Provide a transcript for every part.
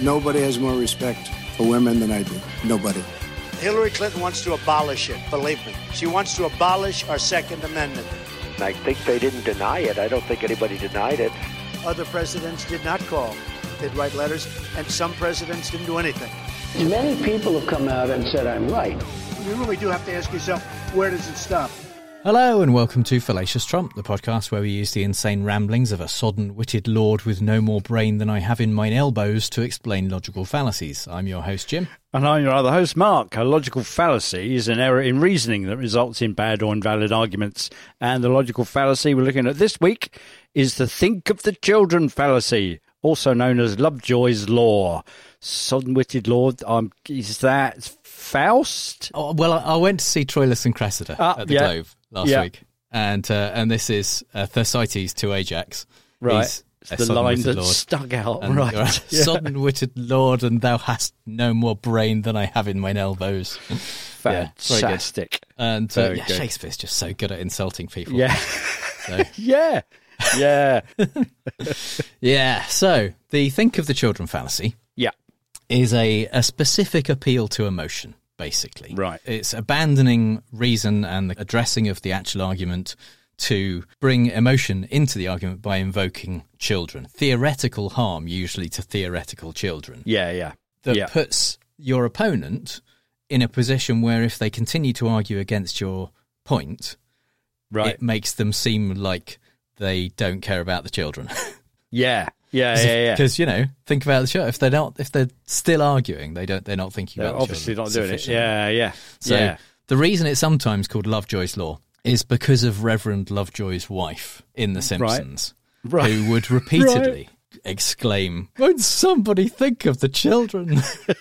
Nobody has more respect for women than I do. Nobody. Hillary Clinton wants to abolish it, believe me. She wants to abolish our Second Amendment. I think they didn't deny it. I don't think anybody denied it. Other presidents did not call. They'd write letters, and some presidents didn't do anything. Many people have come out and said I'm right. You really do have to ask yourself, where does it stop? Hello and welcome to Fallacious Trump, the podcast where we use the insane ramblings of a sodden-witted lord with no more brain than I have in mine elbows to explain logical fallacies. I'm your host, Jim. And I'm your other host, Mark. A logical fallacy is an error in reasoning that results in bad or invalid arguments. And the logical fallacy we're looking at this week is the think of the children fallacy, also known as Lovejoy's Law. Sodden-witted lord, is that Faust? Oh, well, I went to see Troilus and Cressida at the Globe last week. And this is Thersites to Ajax. Right. It's the line that stuck out, and right. Sodden-witted lord, and thou hast no more brain than I have in mine elbows. Fantastic. And Shakespeare's just so good at insulting people. Yeah. So. Yeah. Yeah. So the think of the children fallacy is a specific appeal to emotion, basically. Right. It's abandoning reason and the addressing of the actual argument to bring emotion into the argument by invoking children. Theoretical harm, usually to theoretical children. That puts your opponent in a position where if they continue to argue against your point, it makes them seem like they don't care about the children. Because think about the show. If they're still arguing, they're not thinking about. They're obviously not doing it. So the reason it's sometimes called Lovejoy's Law is because of Reverend Lovejoy's wife in The Simpsons, who would repeatedly exclaim, "Won't somebody think of the children?"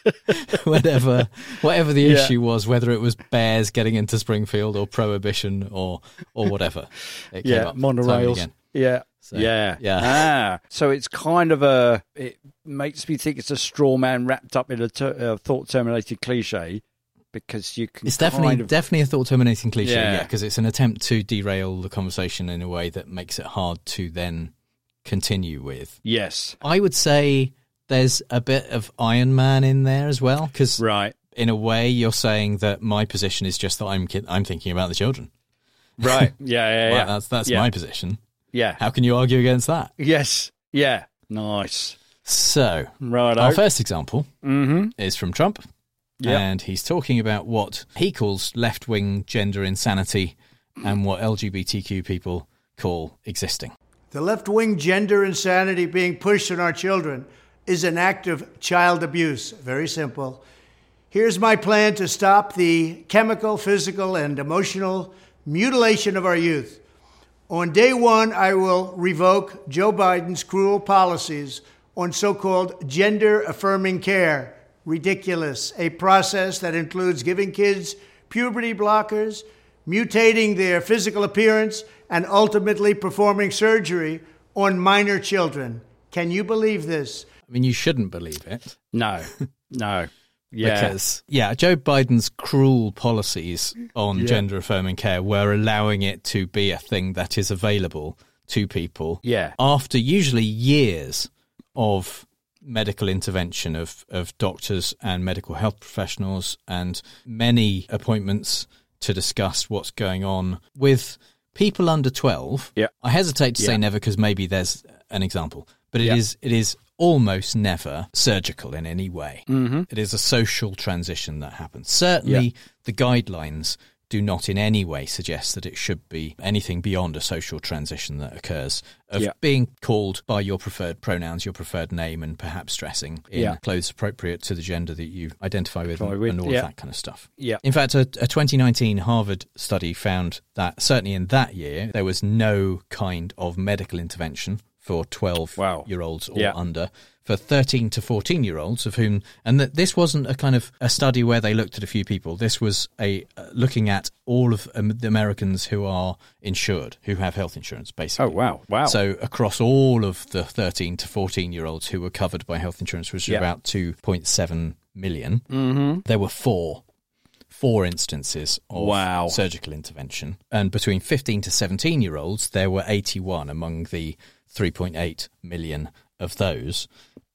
whatever the issue was, whether it was bears getting into Springfield or prohibition or whatever. It came up monorails. time and again. So it's kind of it makes me think it's a straw man wrapped up in a thought-terminated cliche, because you can. It's definitely a thought-terminating cliche, because it's an attempt to derail the conversation in a way that makes it hard to then continue with. Yes, I would say there's a bit of Iron Man in there as well, because in a way you're saying that my position is just that I'm thinking about the children. Right. That's my position. Yeah. How can you argue against that? Yes. Yeah. Nice. So, our first example is from Trump. And he's talking about what he calls left-wing gender insanity and what LGBTQ people call existing. The left-wing gender insanity being pushed on our children is an act of child abuse. Very simple. Here's my plan to stop the chemical, physical, and emotional mutilation of our youth. On day one, I will revoke Joe Biden's cruel policies on so-called gender-affirming care. Ridiculous. A process that includes giving kids puberty blockers, mutating their physical appearance, and ultimately performing surgery on minor children. Can you believe this? I mean, you shouldn't believe it. No. Because, Joe Biden's cruel policies on gender-affirming care were allowing it to be a thing that is available to people after usually years of medical intervention of doctors and medical health professionals and many appointments to discuss what's going on with people under 12. I hesitate to say never, because maybe there's an example, but it is almost never surgical in any way. It is a social transition that happens. Certainly the guidelines do not in any way suggest that it should be anything beyond a social transition that occurs of being called by your preferred pronouns, your preferred name, and perhaps dressing in clothes appropriate to the gender that you identify with and all of that kind of stuff. In fact, a 2019 Harvard study found that certainly in that year, there was no kind of medical intervention for 12-year-olds or under, for 13 to 14-year-olds, of whom, and that this wasn't a kind of a study where they looked at a few people. This was looking at all of the Americans who are insured, who have health insurance, basically. Oh, wow. So across all of the 13 to 14-year-olds who were covered by health insurance, which was about 2.7 million, there were four instances of surgical intervention. And between 15 to 17-year-olds, there were 81 among the 3.8 million of those.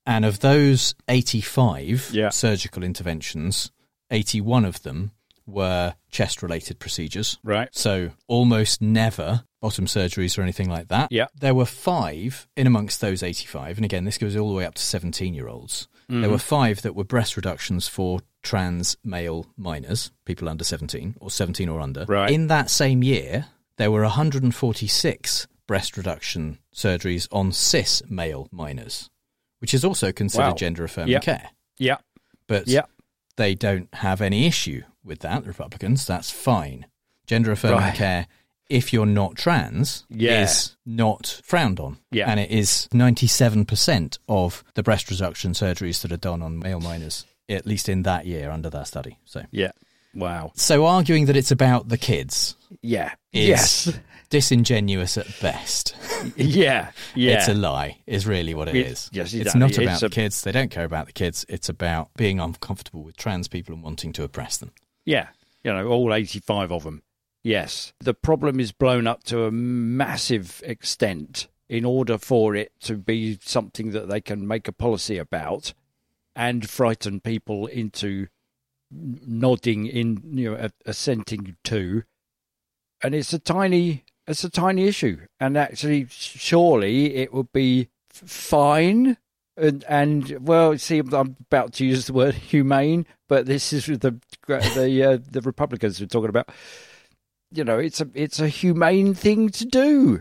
And of those 85 surgical interventions, 81 of them were chest-related procedures. Right. So almost never bottom surgeries or anything like that. Yeah. There were 5 in amongst those 85, and again, this goes all the way up to 17-year-olds. There were 5 that were breast reductions for trans male minors, people under 17, or 17 or under. Right. In that same year, there were 146 breast reduction surgeries on cis male minors, which is also considered gender-affirming care. Yeah. But they don't have any issue with that, the Republicans. That's fine. Gender-affirming care, if you're not trans, is not frowned on. Yeah. And it is 97% of the breast reduction surgeries that are done on male minors, at least in that year under that study. So Wow. So arguing that it's about the kids is disingenuous at best. It's a lie, is really what it is. Yes, it's not about the kids. They don't care about the kids. It's about being uncomfortable with trans people and wanting to oppress them. Yeah, all 85 of them. Yes. The problem is blown up to a massive extent in order for it to be something that they can make a policy about and frighten people into nodding in, assenting to. And it's a tiny issue. And actually, surely it would be fine. And well, see, I'm about to use the word humane, but this is the Republicans we're talking about. It's a humane thing to do.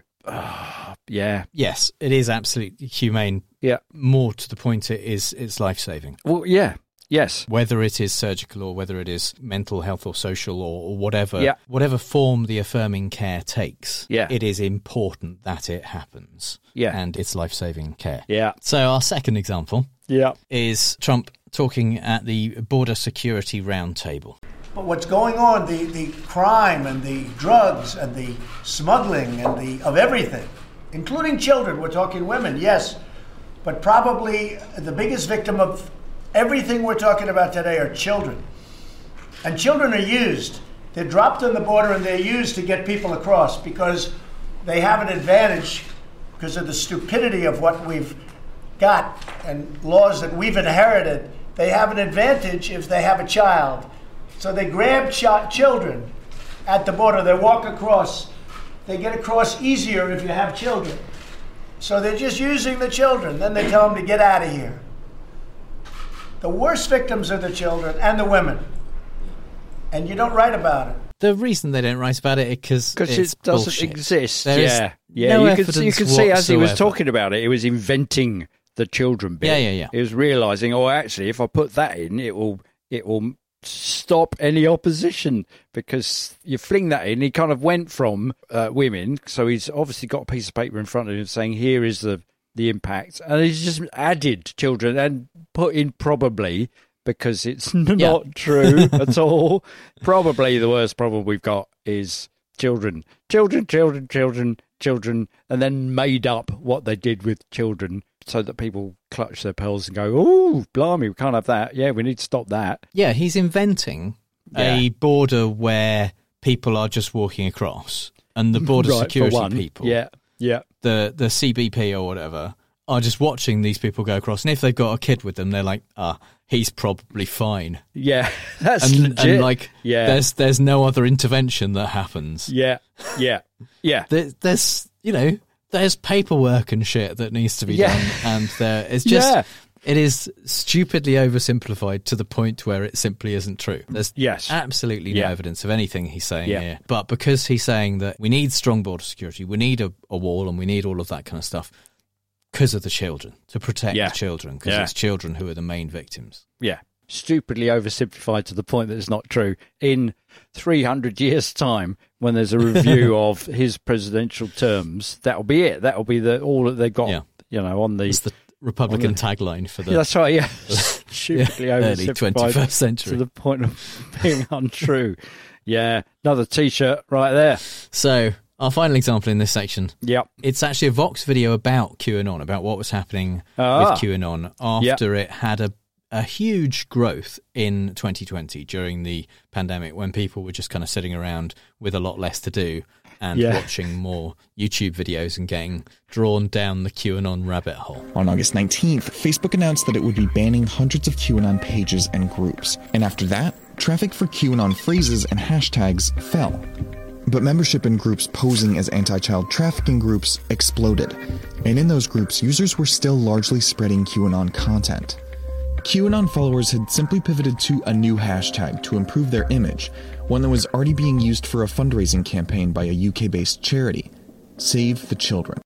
Yes, it is absolutely humane. Yeah. More to the point, it's life-saving. Well, yeah. Yes. Whether it is surgical or whether it is mental health or social or whatever form the affirming care takes, it is important that it happens. Yeah. And it's life-saving care. Yeah. So our second example is Trump talking at the Border Security Roundtable. But what's going on, the crime and the drugs and the smuggling and of everything, including children, we're talking women, yes, but probably the biggest victim of everything we're talking about today are children. And children are used. They're dropped on the border and they're used to get people across because they have an advantage because of the stupidity of what we've got and laws that we've inherited. They have an advantage if they have a child. So they grab children at the border. They walk across. They get across easier if you have children. So they're just using the children. Then they tell them to get out of here. The worst victims are the children and the women. And you don't write about it. The reason they don't write about it is because it doesn't bullshit. Exist. No you could see as he was talking about it, he was inventing the children bit. Yeah. He was realising, actually, if I put that in, it will stop any opposition because you fling that in. He kind of went from women, so he's obviously got a piece of paper in front of him saying, here is the impact. And he's just added children and put in probably because it's not true at all. Probably the worst problem we've got is children, and then made up what they did with children so that people clutch their pearls and go, oh, blimey, we can't have that. Yeah, we need to stop that. Yeah, he's inventing a border where people are just walking across and the border security people, the CBP or whatever, are just watching these people go across. And if they've got a kid with them, they're like, he's probably fine. Yeah, that's legit. And there's no other intervention that happens. Yeah. There's paperwork and shit that needs to be done, and it's just it is stupidly oversimplified to the point where it simply isn't true. There's absolutely no evidence of anything he's saying here, but because he's saying that we need strong border security, we need a wall, and we need all of that kind of stuff because of the children, to protect the children, because it's children who are the main victims. Yeah. Stupidly oversimplified to the point that it's not true. In 300 years' time, when there's a review of his presidential terms, that'll be it. That'll be all that they've got, on the... It's the Republican tagline for the... Yeah, that's right, stupidly early 21st century. To the point of being untrue. Yeah, another T-shirt right there. So... our final example in this section. Yep. It's actually a Vox video about QAnon, about what was happening with QAnon after it had a huge growth in 2020 during the pandemic when people were just kind of sitting around with a lot less to do. and watching more YouTube videos and getting drawn down the QAnon rabbit hole. On August 19th, Facebook announced that it would be banning hundreds of QAnon pages and groups. And after that, traffic for QAnon phrases and hashtags fell. But membership in groups posing as anti-child trafficking groups exploded. And in those groups, users were still largely spreading QAnon content. QAnon followers had simply pivoted to a new hashtag to improve their image, one that was already being used for a fundraising campaign by a UK-based charity, Save the Children.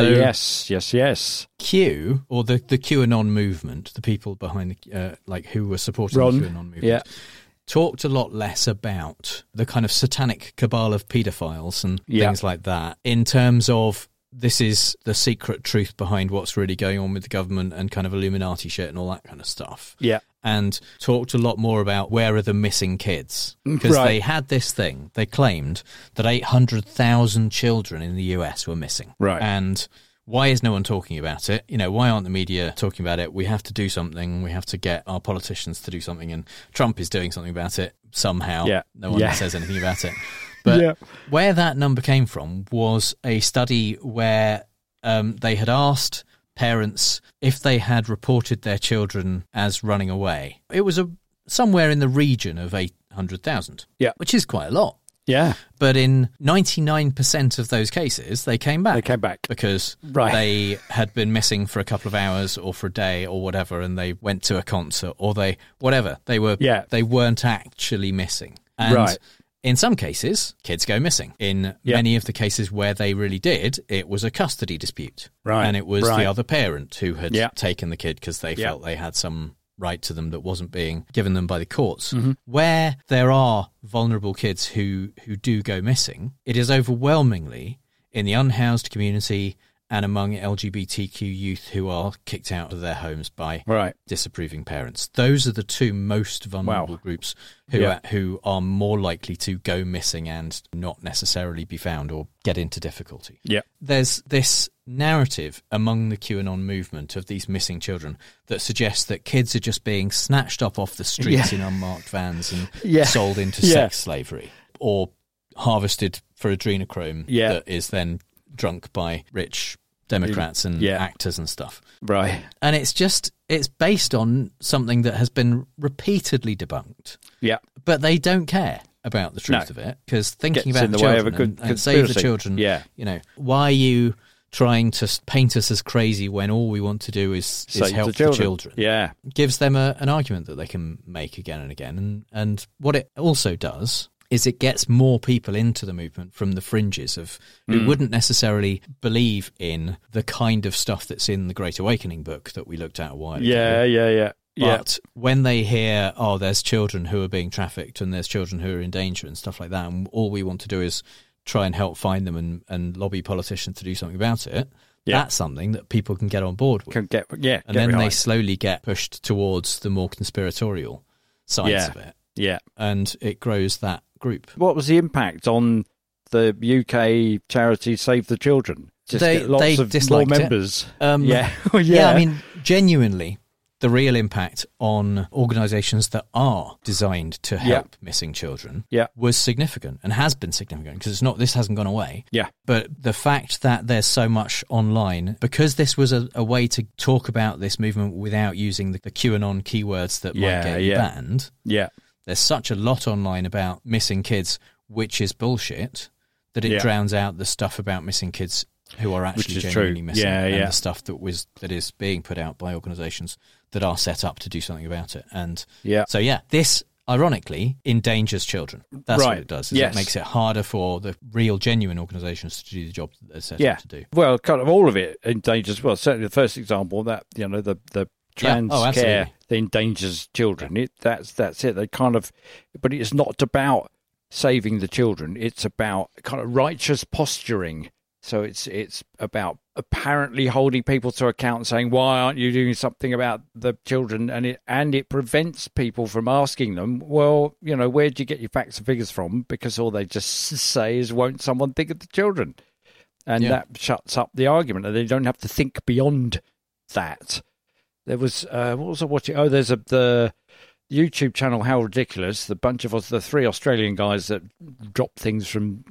Yes. Q, or the QAnon movement, the people behind the, who were supporting the QAnon movement, talked a lot less about the kind of satanic cabal of paedophiles and things like that, in terms of this is the secret truth behind what's really going on with the government and kind of Illuminati shit and all that kind of stuff. Yeah. And talked a lot more about where are the missing kids. Because they had this thing. They claimed that 800,000 children in the US were missing. Right. And why is no one talking about it? You know, why aren't the media talking about it? We have to do something. We have to get our politicians to do something. And Trump is doing something about it somehow. Yeah. No one says anything about it. But where that number came from was a study where they had asked parents if they had reported their children as running away. It was somewhere in the region of 800,000, which is quite a lot. Yeah. But in 99% of those cases, they came back. Because they had been missing for a couple of hours or for a day or whatever, and they went to a concert or they weren't actually missing. And in some cases, kids go missing. In many of the cases where they really did, it was a custody dispute. Right. And it was the other parent who had taken the kid because they felt they had some right to them that wasn't being given them by the courts. Mm-hmm. Where there are vulnerable kids who do go missing, it is overwhelmingly in the unhoused community and among LGBTQ youth who are kicked out of their homes by disapproving parents. Those are the two most vulnerable groups who are more likely to go missing and not necessarily be found or get into difficulty. Yeah. There's this narrative among the QAnon movement of these missing children that suggests that kids are just being snatched up off the streets in unmarked vans and sold into sex slavery or harvested for adrenochrome that is then drunk by rich Democrats and actors and stuff. Right. And it's based on something that has been repeatedly debunked. Yeah. But they don't care about the truth of it, because thinking about the children and save the children, you know, why are you trying to paint us as crazy when all we want to do is help the children? Yeah. Gives them an argument that they can make again and again. And what it also does is it gets more people into the movement from the fringes of who wouldn't necessarily believe in the kind of stuff that's in the Great Awakening book that we looked at a while ago. Yeah. But when they hear, there's children who are being trafficked and there's children who are in danger and stuff like that, and all we want to do is try and help find them and lobby politicians to do something about it, that's something that people can get on board with. And then they slowly get pushed towards the more conspiratorial sides of it. Yeah. And it grows that group. What was the impact on the UK charity Save the Children? Just they of more members. I mean, genuinely, the real impact on organisations that are designed to help missing children was significant and has been significant, because this hasn't gone away. Yeah. But the fact that there's so much online, because this was a way to talk about this movement without using the QAnon keywords that might get you banned. Yeah. There's such a lot online about missing kids, which is bullshit, that it drowns out the stuff about missing kids who are actually genuinely missing, and the stuff that is being put out by organisations that are set up to do something about it. And so this ironically endangers children. That's what it does. It makes it harder for the real genuine organisations to do the job that they're set up to do. Well, kind of all of it endangers. Well, certainly the first example, that the trans care that endangers children. That's it. They kind of, but it's not about saving the children. It's about kind of righteous posturing. So it's about apparently holding people to account, saying, why aren't you doing something about the children? And it prevents people from asking them, well, where'd you get your facts and figures from? Because all they just say is, won't someone think of the children? And that shuts up the argument, and they don't have to think beyond that. There was, what was I watching? Oh, there's the YouTube channel How Ridiculous, the bunch of us, the three Australian guys that drop things from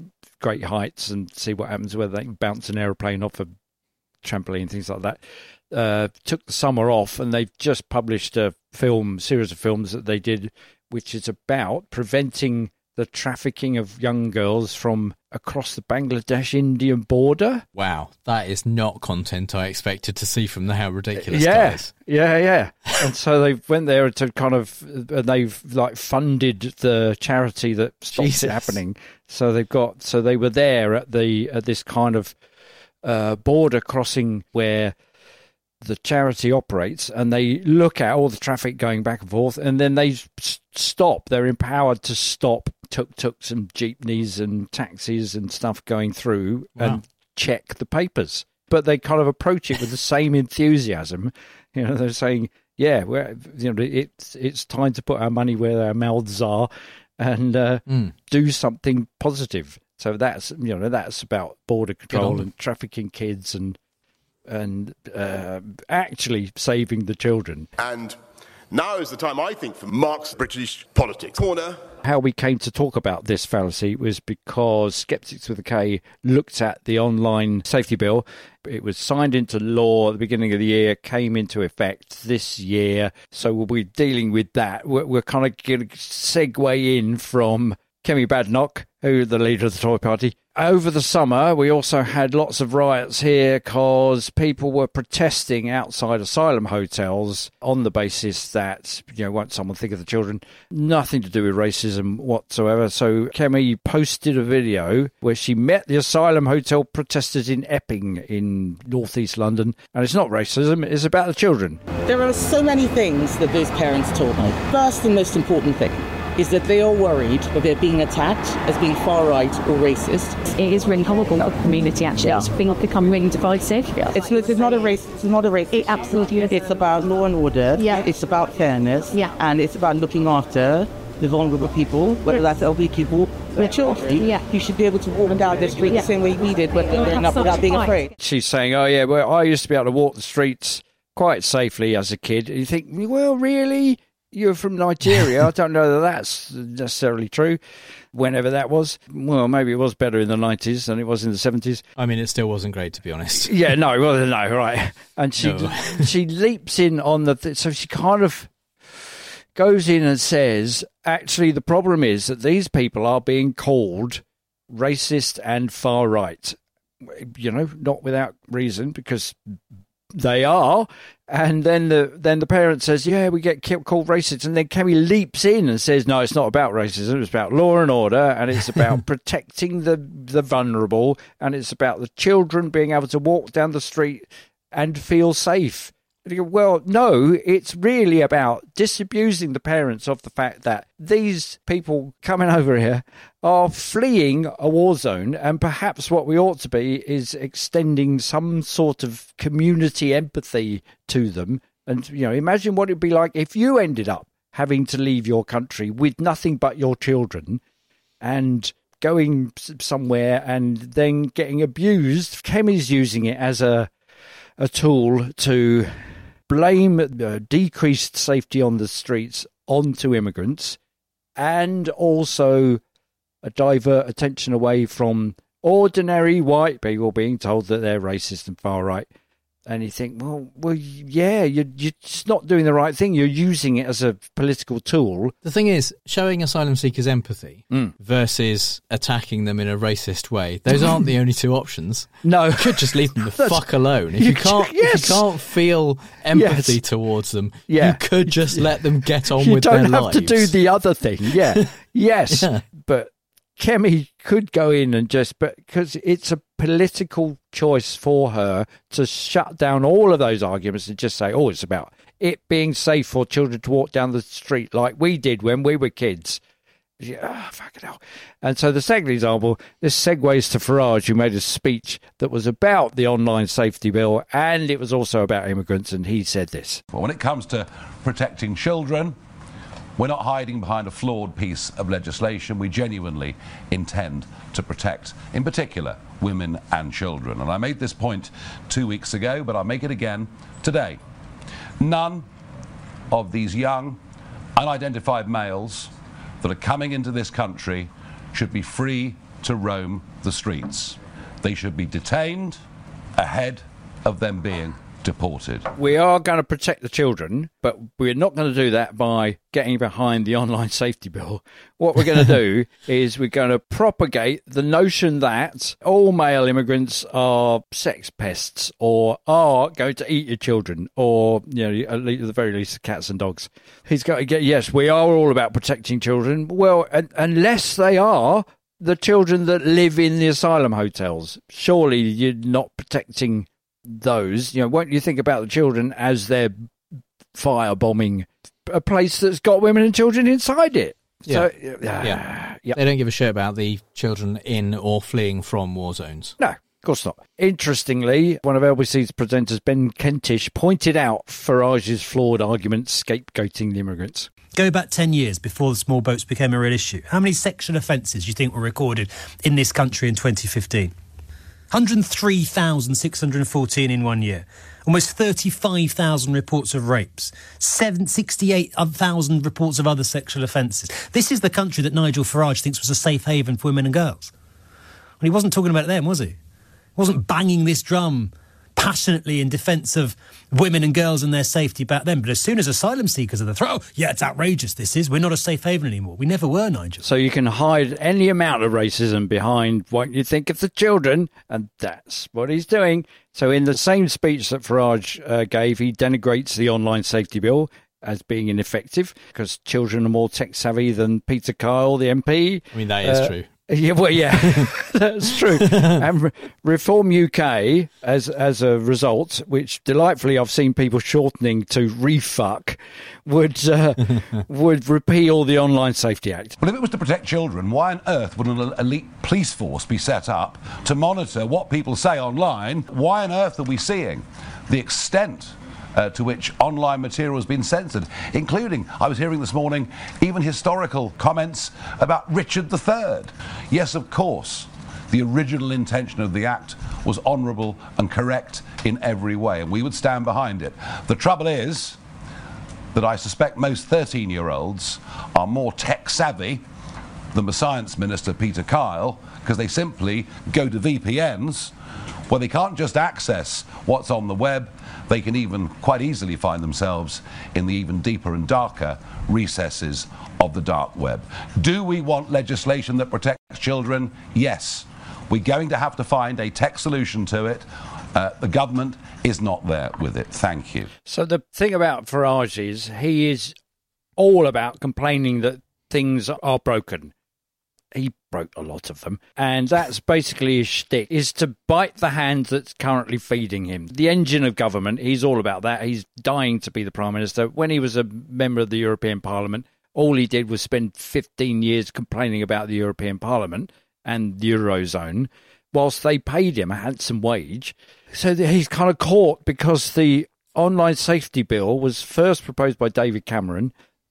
great heights and see what happens, whether they can bounce an aeroplane off a trampoline, things like that. Took the summer off, and they've just published a series of films that they did, which is about preventing the trafficking of young girls from across the Bangladesh-Indian border. Wow, that is not content I expected to see from the How Ridiculous guys. Yeah. And so they went there to kind of, and they've like funded the charity that stops it happening. So they were there at this kind of border crossing where the charity operates, and they look at all the traffic going back and forth, and then they stop. They're empowered to stop tuk-tuks and jeepneys and taxis and stuff going through and check the papers. But they kind of approach it with the same enthusiasm. They're saying, "Yeah, it's time to put our money where our mouths are and do something positive." So that's about border control and trafficking kids and actually saving the children. And now is the time, I think, for Mark's British Politics Corner. How we came to talk about this fallacy was because Skeptics with a K looked at the online safety bill. It was signed into law at the beginning of the year, came into effect this year. So we're dealing with that. We're kind of going to segue in from Kemi Badenoch, who's the leader of the Tory party. Over the summer, we also had lots of riots here because people were protesting outside asylum hotels on the basis that, won't someone think of the children? Nothing to do with racism whatsoever. So Kemi posted a video where she met the asylum hotel protesters in Epping in northeast London. And it's not racism, it's about the children. There are so many things that those parents told me. First and most important thing is that they are worried that they're being attacked as being far-right or racist. It is really horrible that the community actually has become really divisive. It's not a race. It's not a race. It absolutely is. It's about law and order. Yeah. It's about fairness. Yeah. And it's about looking after the vulnerable people, whether that's LB people or children. Yeah. You should be able to walk down the street the same way we did, but without being afraid. She's saying, oh yeah, well, I used to be able to walk the streets quite safely as a kid. And you think, well, really? You're from Nigeria. I don't know that that's necessarily true, whenever that was. Well, maybe it was better in the 90s than it was in the 70s. I mean, it still wasn't great, to be honest. Yeah, no, right. And she leaps in on so she kind of goes in and says, actually, the problem is that these people are being called racist and far-right. Not without reason, because they are. And then the parent says, yeah, we get called racist. And then Kemi leaps in and says, no, it's not about racism. It's about law and order. And it's about protecting the vulnerable. And it's about the children being able to walk down the street and feel safe. And you go, well, no, it's really about disabusing the parents of the fact that these people coming over here are fleeing a war zone, and perhaps what we ought to be is extending some sort of community empathy to them. And, imagine what it'd be like if you ended up having to leave your country with nothing but your children and going somewhere and then getting abused. Kemi's using it as a tool to blame decreased safety on the streets onto immigrants, and also divert attention away from ordinary white people being told that they're racist and far right. And you think, well, yeah, you're just not doing the right thing. You're using it as a political tool. The thing is, showing asylum seekers empathy versus attacking them in a racist way, those aren't the only two options. No. You could just leave them the fuck alone. If you can't feel empathy towards them, you could just let them get on with their lives. You don't have to do the other thing. Yeah. Yes. Yeah. But Kemi could go in and because it's a political choice for her to shut down all of those arguments and just say, it's about it being safe for children to walk down the street like we did when we were kids. Fucking hell. And so the second example, this segues to Farage, who made a speech that was about the online safety bill, and it was also about immigrants, and he said this. Well, when it comes to protecting children, we're not hiding behind a flawed piece of legislation. We genuinely intend to protect, in particular, women and children. And I made this point 2 weeks ago, but I'll make it again today. None of these young, unidentified males that are coming into this country should be free to roam the streets. They should be detained ahead of them being deported. We are going to protect the children, but we're not going to do that by getting behind the online safety bill. What we're going to do is we're going to propagate the notion that all male immigrants are sex pests or are going to eat your children or, at the very least, cats and dogs. He's got to get, yes, we are all about protecting children. Well, unless they are the children that live in the asylum hotels, surely you're not protecting those. Won't you think about the children as they're firebombing a place that's got women and children inside it? Yeah. They don't give a shit about the children in or fleeing from war zones. No, of course not. Interestingly, one of LBC's presenters, Ben Kentish, pointed out Farage's flawed arguments scapegoating the immigrants. Go back 10 years before the small boats became a real issue. How many sexual offences do you think were recorded in this country in 2015? 103,614 in 1 year. Almost 35,000 reports of rapes. 68,000 reports of other sexual offences. This is the country that Nigel Farage thinks was a safe haven for women and girls. And he wasn't talking about them, was he? He wasn't banging this drum passionately in defence of women and girls and their safety back then. But as soon as asylum seekers are the throat, it's outrageous, this is. We're not a safe haven anymore. We never were, Nigel. So you can hide any amount of racism behind what you think of the children, and that's what he's doing. So in the same speech that Farage gave, he denigrates the online safety bill as being ineffective because children are more tech-savvy than Peter Kyle, the MP. I mean, that is true. Yeah, that's true. And Reform UK, as a result, which delightfully I've seen people shortening to refuck, would repeal the Online Safety Act. Well, if it was to protect children, why on earth would an elite police force be set up to monitor what people say online? Why on earth are we seeing the extent to which online material has been censored, including, I was hearing this morning, even historical comments about Richard III. Yes, of course, the original intention of the Act was honourable and correct in every way, and we would stand behind it. The trouble is that I suspect most 13-year-olds are more tech-savvy than the Science Minister, Peter Kyle, because they simply go to VPNs where they can't just access what's on the web, they can even quite easily find themselves in the even deeper and darker recesses of the dark web. Do we want legislation that protects children? Yes. We're going to have to find a tech solution to it. The government is not there with it. Thank you. So the thing about Farage is he is all about complaining that things are broken. He broke a lot of them. And that's basically his shtick, is to bite the hand that's currently feeding him. The engine of government, he's all about that. He's dying to be the Prime Minister. When he was a member of the European Parliament, all he did was spend 15 years complaining about the European Parliament and the Eurozone, whilst they paid him a handsome wage. So he's kind of caught because the online safety bill was first proposed by David Cameron,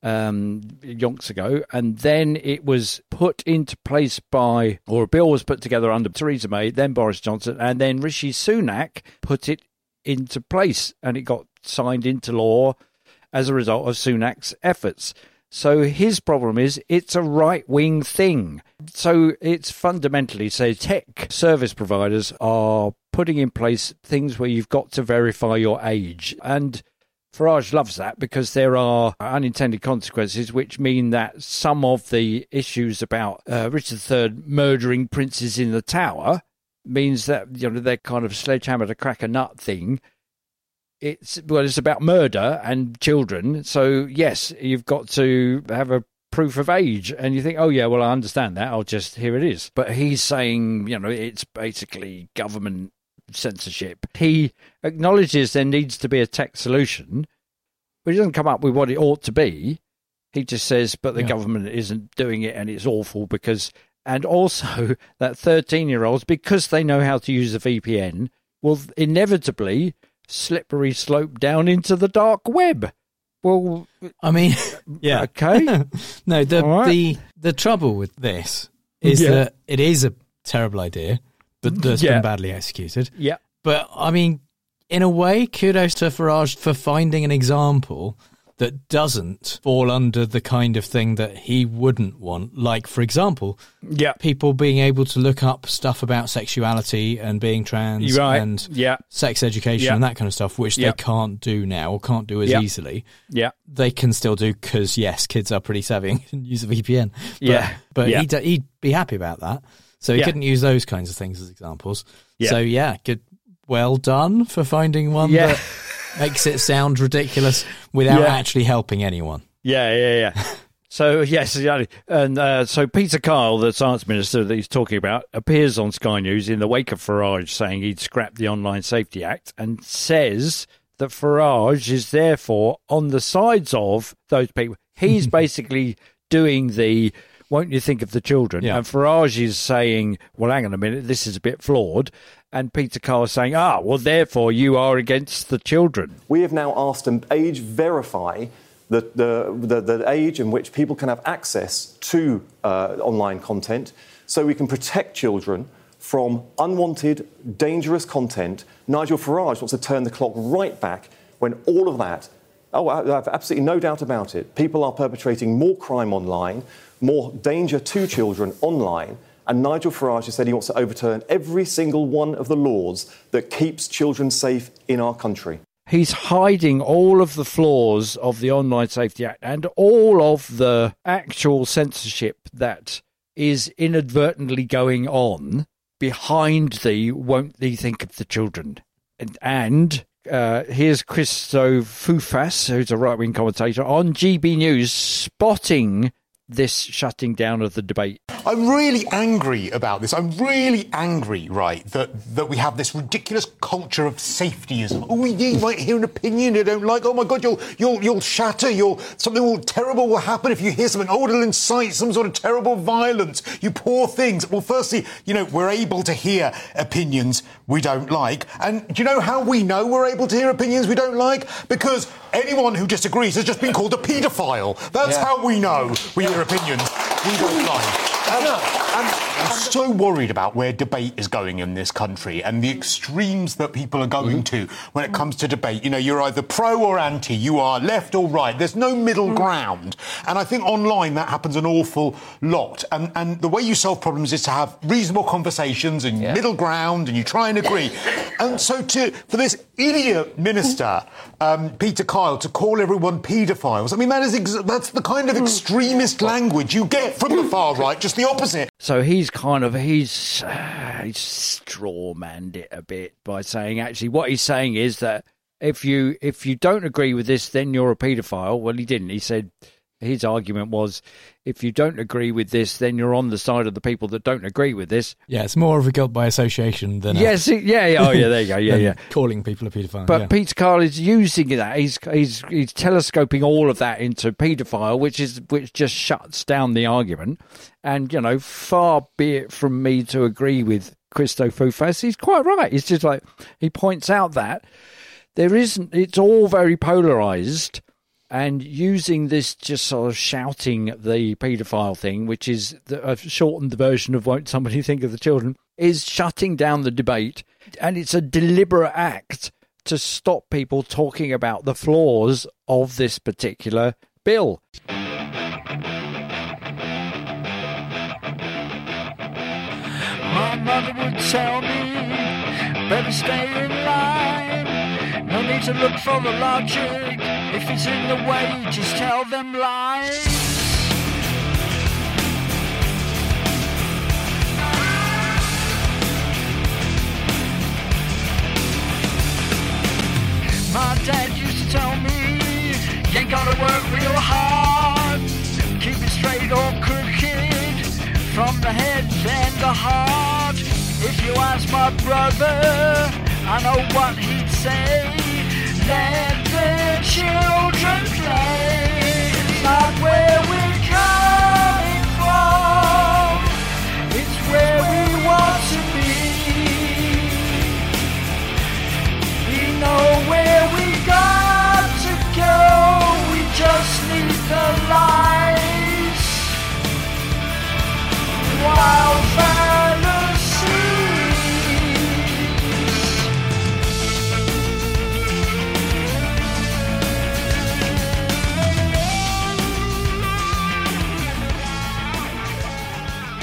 yonks ago, and then it was put into place a bill was put together under Theresa May, then Boris Johnson, and then Rishi Sunak put it into place, and it got signed into law as a result of Sunak's efforts. So his problem is it's a right-wing thing. So it's fundamentally, say, tech service providers are putting in place things where you've got to verify your age, and Farage loves that because there are unintended consequences which mean that some of the issues about Richard III murdering princes in the Tower means that they're kind of sledgehammer to crack a nut thing. It's about murder and children. So, yes, you've got to have a proof of age. And you think, oh, yeah, well, I understand that. Here it is. But he's saying, it's basically government censorship. He acknowledges there needs to be a tech solution, but he doesn't come up with what it ought to be. He just says, but the government isn't doing it and it's awful and also that 13-year-olds, because they know how to use a VPN, will inevitably slippery slope down into the dark web. Well, I mean, yeah. Okay. No, the trouble with this is that it is a terrible idea, but that's been badly executed. Yeah. But, I mean, in a way, kudos to Farage for finding an example that doesn't fall under the kind of thing that he wouldn't want. Like, for example, people being able to look up stuff about sexuality and being trans and sex education and that kind of stuff, which they can't do now or can't do as easily. Yeah. They can still do because, yes, kids are pretty savvy and can use a VPN. But he'd be happy about that. So he couldn't use those kinds of things as examples. Yeah. So, good. Well done for finding one that makes it sound ridiculous without actually helping anyone. Yeah. So, yes, and so Peter Kyle, the science minister that he's talking about, appears on Sky News in the wake of Farage saying he'd scrapped the Online Safety Act, and says that Farage is therefore on the sides of those people. He's basically doing the... won't you think of the children? Yeah. And Farage is saying, well, hang on a minute, this is a bit flawed. And Peter Carr is saying, well, therefore you are against the children. We have now asked to age verify the age in which people can have access to online content so we can protect children from unwanted, dangerous content. Nigel Farage wants to turn the clock right back when all of that, I have absolutely no doubt about it, people are perpetrating more crime online, more danger to children online, and Nigel Farage has said he wants to overturn every single one of the laws that keeps children safe in our country. He's hiding all of the flaws of the Online Safety Act and all of the actual censorship that is inadvertently going on behind the won't thee think of the children. And here's Christo Foufas, who's a right-wing commentator, on GB News, spotting this shutting down of the debate. I'm really angry about this. I'm really angry, right, that we have this ridiculous culture of safetyism. Oh, you might hear an opinion you don't like. Oh my God, you'll shatter. Something terrible will happen if you hear something. Oh, it'll incite some sort of terrible violence. You poor things. Well, firstly, we're able to hear opinions we don't like. And do you know how we know we're able to hear opinions we don't like? Because anyone who disagrees has just been called a paedophile. That's how we know we hear opinions we don't like. I'm so worried about where debate is going in this country and the extremes that people are going to when it comes to debate. You're either pro or anti, you are left or right. There's no middle ground. And I think online that happens an awful lot. And the way you solve problems is to have reasonable conversations and middle ground, and you try and agree. And so for this idiot minister, Peter Kyle, to call everyone paedophiles, I mean, that's the kind of extremist language you get from the far right, just the opposite. So he's straw-manned it a bit by saying, actually, what he's saying is that if you don't agree with this, then you're a paedophile. Well, he didn't. He said his argument was, if you don't agree with this, then you're on the side of the people that don't agree with this. Yeah, it's more of a guilt by association than Oh, yeah, there you go. Yeah. Calling people a paedophile. But Peter Kyle is using that. He's telescoping all of that into paedophile, which just shuts down the argument. And, far be it from me to agree with Christo Foufas. He's quite right. It's just like, he points out that it's all very polarised. And using this just sort of shouting the paedophile thing, which is a shortened version of won't somebody think of the children, is shutting down the debate. And it's a deliberate act to stop people talking about the flaws of this particular bill. My mother would tell me, better stay in line. No need to look for the logic. If it's in the way, just tell them lies. My dad used to tell me, you ain't gotta work real hard. Keep it straight or crooked, from the head and the heart. If you ask my brother, I know what he'd say. Let the children play. It's not where we're coming from, it's where we want to be. We know where we got to go, we just need the lies. Wild fantasy.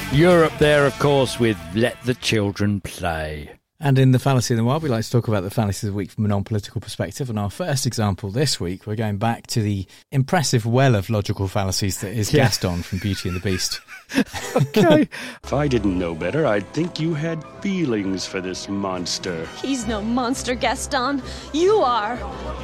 Europe there, of course, with Let the Children Play. And in the Fallacy of the Wild, we like to talk about the fallacies of the week from a non-political perspective. And our first example this week, we're going back to the impressive well of logical fallacies that is Gaston from Beauty and the Beast. Okay. If I didn't know better, I'd think you had feelings for this monster. He's no monster, Gaston. You are.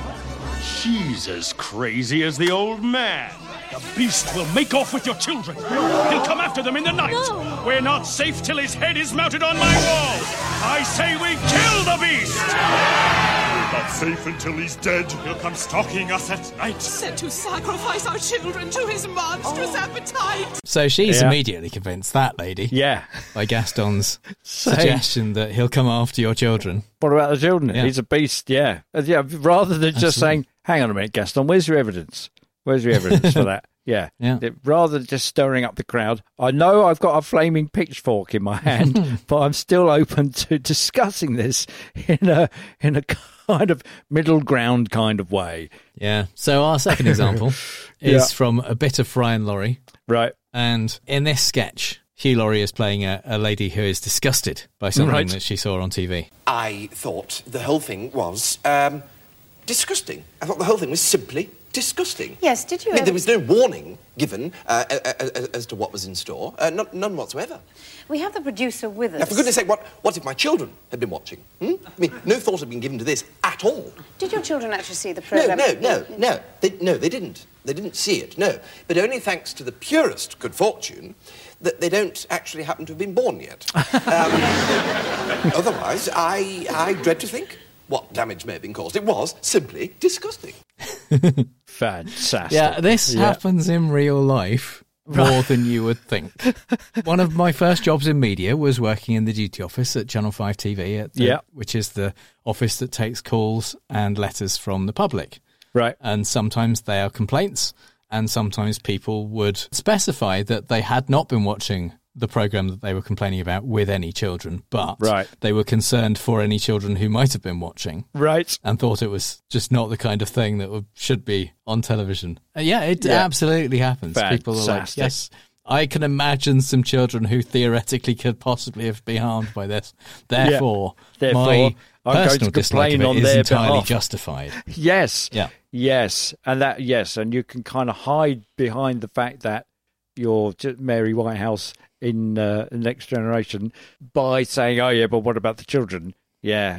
She's as crazy as the old man. The beast will make off with your children. He'll come after them in the night. No. We're not safe till his head is mounted on my wall. I say we kill the beast. We're not safe until he's dead. He'll come stalking us at night. Set to sacrifice our children to his monstrous appetite. So she's immediately convinced, that lady. Yeah. By Gaston's suggestion that he'll come after your children. What about the children? Yeah. He's a beast, yeah. Rather than just saying, hang on a minute, Gaston, where's your evidence? Where's your evidence for that? Yeah. Rather than just stirring up the crowd, I know I've got a flaming pitchfork in my hand, but I'm still open to discussing this in a kind of middle ground kind of way. Yeah. So our second example is from A Bit of Fry and Laurie. Right. And in this sketch, Hugh Laurie is playing a lady who is disgusted by something that she saw on TV. I thought the whole thing was disgusting. I thought the whole thing was simply disgusting. Yes, did you there was no warning given as to what was in store. None whatsoever. We have the producer with us. Now, for goodness sake, what if my children had been watching? I mean, no thought had been given to this at all. Did your children actually see the programme? No. They didn't. They didn't see it, no. But only thanks to the purest good fortune that they don't actually happen to have been born yet. Otherwise, I dread to think what damage may have been caused. It was simply disgusting. Fantastic. Yeah, this happens in real life more than you would think. One of my first jobs in media was working in the duty office at Channel 5 TV, which is the office that takes calls and letters from the public. Right. And sometimes they are complaints, and sometimes people would specify that they had not been watching the programme that they were complaining about with any children, but they were concerned for any children who might have been watching. Right. And thought it was just not the kind of thing that should be on television. It absolutely happens. Fantastic. People are like, yes, I can imagine some children who theoretically could possibly have been harmed by this. Therefore my personal dislike of it is entirely justified. Yes. Yeah. Yes. And and you can kind of hide behind the fact that you're Mary Whitehouse in Next Generation by saying, oh, yeah, but what about the children? Yeah.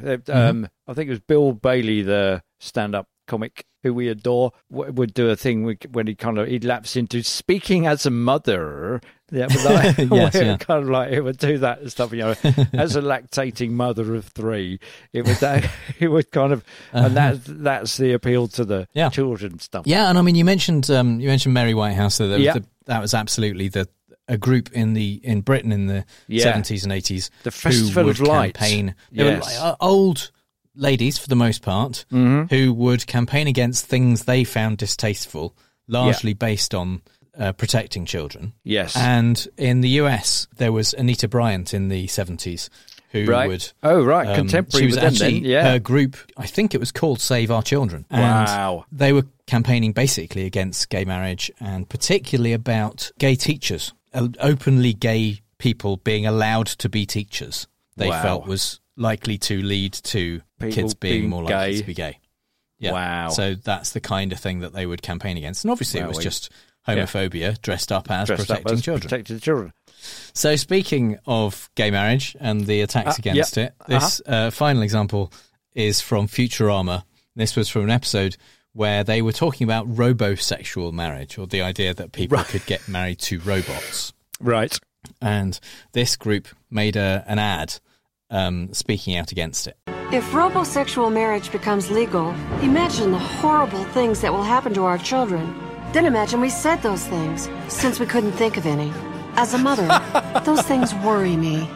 I think it was Bill Bailey, the stand-up comic who we adore, would do a thing when he'd lapse into speaking as a mother. Yeah, but kind of like it would do that and stuff. You know, as a lactating mother of three, it would kind of, and that's the appeal to the children stuff. Yeah, and I mean, you mentioned Mary Whitehouse, so that was absolutely a group in Britain in the 70s and 80s, the Festival of Lights campaign. They were old ladies for the most part, who would campaign against things they found distasteful, largely based on protecting children. Yes. And in the US, there was Anita Bryant in the 70s who would... Oh, right, contemporary she was with them actually, then, her group, I think it was called Save Our Children. And wow. They were campaigning basically against gay marriage and particularly about gay teachers, openly gay people being allowed to be teachers. They felt was likely to lead to people kids being more likely gay. to be gay. Yeah. Wow. So that's the kind of thing that they would campaign against. And obviously it was just homophobia dressed up as protecting children. Protecting children. So speaking of gay marriage and the attacks against it, this final example is from Futurama. This was from an episode where they were talking about robosexual marriage, or the idea that people could get married to robots. Right. And this group made an ad speaking out against it. If robosexual marriage becomes legal, imagine the horrible things that will happen to our children. Then imagine we said those things, since we couldn't think of any. As a mother, those things worry me.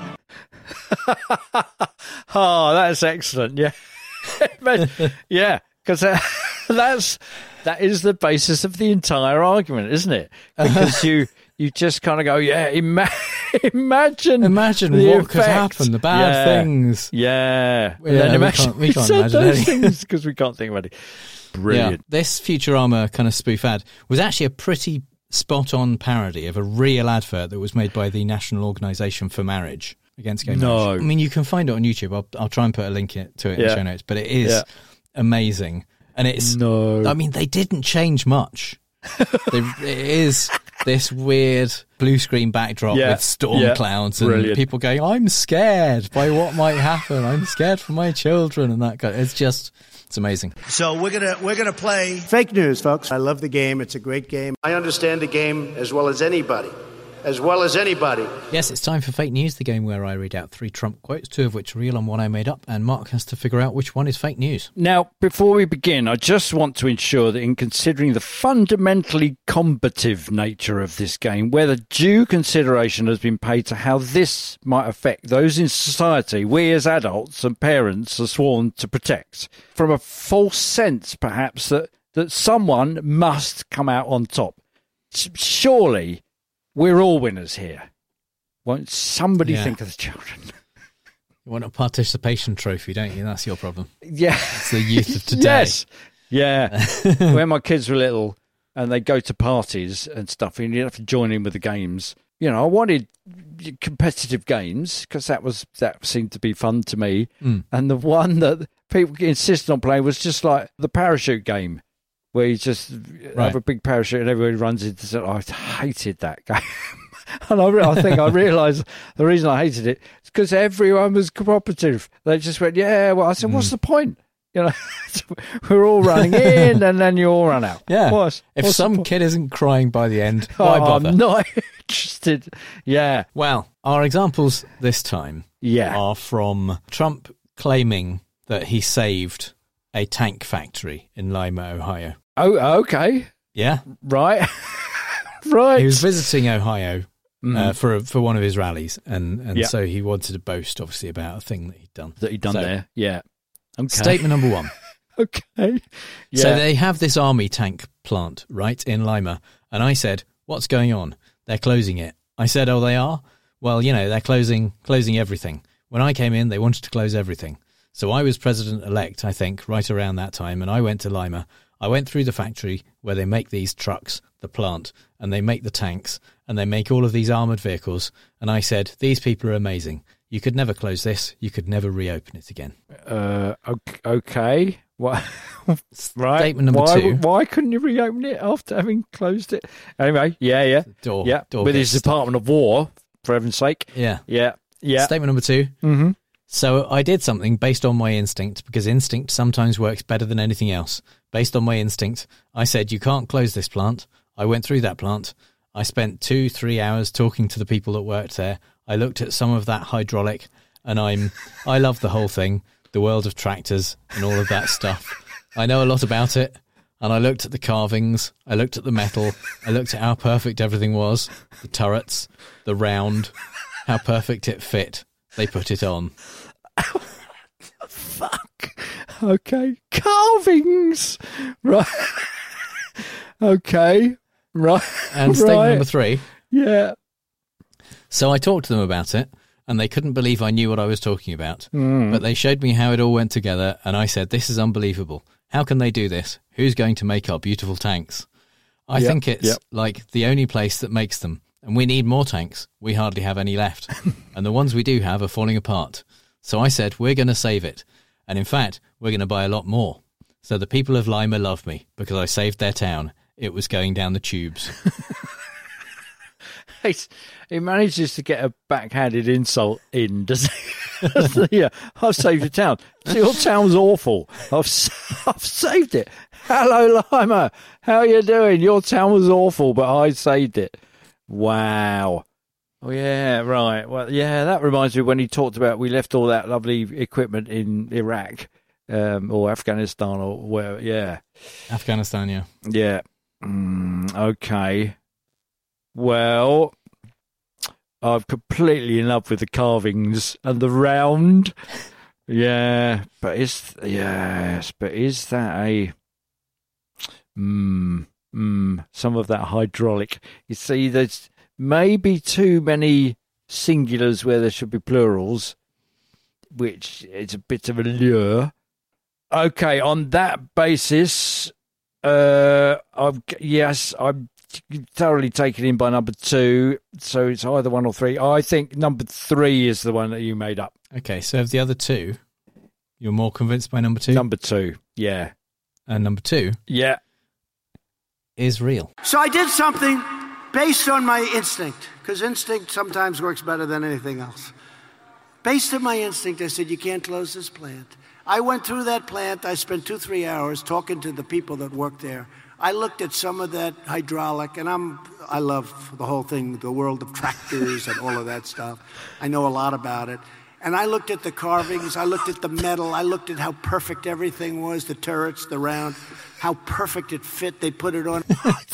Oh, that's excellent. Yeah. Yeah, because that is the basis of the entire argument, isn't it? Because you just kind of go, imagine what could happen, the bad things. Yeah. And then imagine we can't imagine those things because we can't think about it. Brilliant. Yeah, this Futurama kind of spoof ad was actually a pretty spot-on parody of a real advert that was made by the National Organisation for Marriage against gay marriage. I mean, you can find it on YouTube. I'll try and put a link to it in the show notes, but it is amazing. And it's... I mean, they didn't change much. It is this weird blue screen backdrop with storm clouds and people going, I'm scared by what might happen. I'm scared for my children and that kind of, it's amazing. So we're gonna play fake news, folks. I love the game. It's a great game. I understand the game as well as anybody. Yes, it's time for Fake News, the game where I read out 3 Trump quotes, 2 of which are real and 1 I made up, and Mark has to figure out which one is fake news. Now, before we begin, I just want to ensure that in considering the fundamentally combative nature of this game, whether due consideration has been paid to how this might affect those in society we as adults and parents are sworn to protect, from a false sense, perhaps, that someone must come out on top. Surely... we're all winners here. Won't somebody think of the children? You want a participation trophy, don't you? That's your problem. Yeah. It's the youth of today. Yes. Yeah. When my kids were little and they go to parties and stuff, and you have to join in with the games. You know, I wanted competitive games because that seemed to be fun to me. And the one that people insisted on playing was just like the parachute game, where you just have a big parachute and everybody runs into it. I hated that game. And I think I realised the reason I hated it is because everyone was cooperative. They just went, yeah, well, I said, what's the point? You know, we're all running in and then you all run out. Yeah. If some kid isn't crying by the end, why bother? I'm not interested. Yeah. Well, our examples this time are from Trump claiming that he saved a tank factory in Lima, Ohio. Oh, okay. Yeah. Right. Right. He was visiting Ohio for one of his rallies, and so he wanted to boast, obviously, about a thing that he'd done. There. Yeah. Okay. Statement number 1. Okay. Yeah. So they have this army tank plant, right, in Lima, and I said, what's going on? They're closing it. I said, oh, they are? Well, you know, they're closing everything. When I came in, they wanted to close everything. So I was president-elect, I think, right around that time, and I went to Lima. I went through the factory where they make these trucks, the plant, and they make the tanks, and they make all of these armoured vehicles, and I said, these people are amazing. You could never close this. You could never reopen it again. Okay. What? Right. Statement number 2. Why couldn't you reopen it after having closed it? Anyway, yeah. Door with his Department of War, for heaven's sake. Yeah. Statement number 2. Mm-hmm. So I did something based on my instinct, because instinct sometimes works better than anything else. Based on my instinct, I said, you can't close this plant. I went through that plant. I spent 2-3 hours talking to the people that worked there. I looked at some of that hydraulic, and I love the whole thing, the world of tractors and all of that stuff. I know a lot about it, and I looked at the carvings, I looked at the metal, I looked at how perfect everything was, the turrets, the round, how perfect it fit. They put it on. Fuck. Okay. Carvings. Right. Okay. Right. And statement number 3. Yeah. So I talked to them about it, and they couldn't believe I knew what I was talking about. But they showed me how it all went together, and I said, this is unbelievable. How can they do this? Who's going to make our beautiful tanks? I think it's like the only place that makes them. And we need more tanks. We hardly have any left. And the ones we do have are falling apart. So I said, we're going to save it. And in fact, we're going to buy a lot more. So the people of Lima love me because I saved their town. It was going down the tubes. He manages to get a backhanded insult in, doesn't he? Yeah, I've saved your town. Your town's awful. I've saved it. Hello, Lima. How are you doing? Your town was awful, but I saved it. Wow. Oh, yeah, right. Well, yeah, that reminds me when he talked about we left all that lovely equipment in Iraq or Afghanistan or where, yeah. Afghanistan, yeah. Yeah. Okay. Well, I'm completely in love with the carvings and the round. Yeah, but is that a some of that hydraulic? You see, there's maybe too many singulars where there should be plurals, which is a bit of a lure. Okay, on that basis, I'm thoroughly taken in by number 2, so it's either 1 or 3. I think number 3 is the one that you made up. Okay, so of the other 2, you're more convinced by number 2? Number 2, yeah. And number 2? Yeah. Is real. So I did something based on my instinct, because instinct sometimes works better than anything else. Based on my instinct, I said, you can't close this plant. I went through that plant. I spent 2-3 hours talking to the people that work there. I looked at some of that hydraulic, and I love the whole thing, the world of tractors and all of that stuff. I know a lot about it. And I looked at the carvings, I looked at the metal, I looked at how perfect everything was, the turrets, the round, how perfect it fit. They put it on.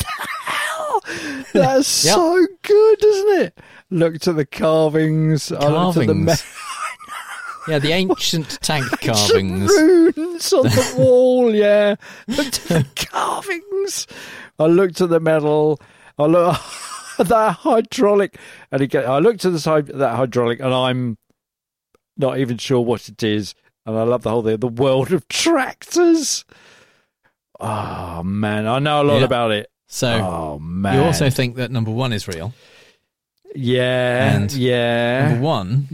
That's so good, isn't it? Looked at the carvings. I looked at the yeah, the ancient tank carvings. Runes on the wall, yeah. Looked at the carvings. I looked at the metal. I looked at that hydraulic. And I looked at that hydraulic, and I'm not even sure what it is. And I love the whole thing, the world of tractors. Oh, man. I know a lot about it. So, man. You also think that number 1 is real? Yeah. And number 1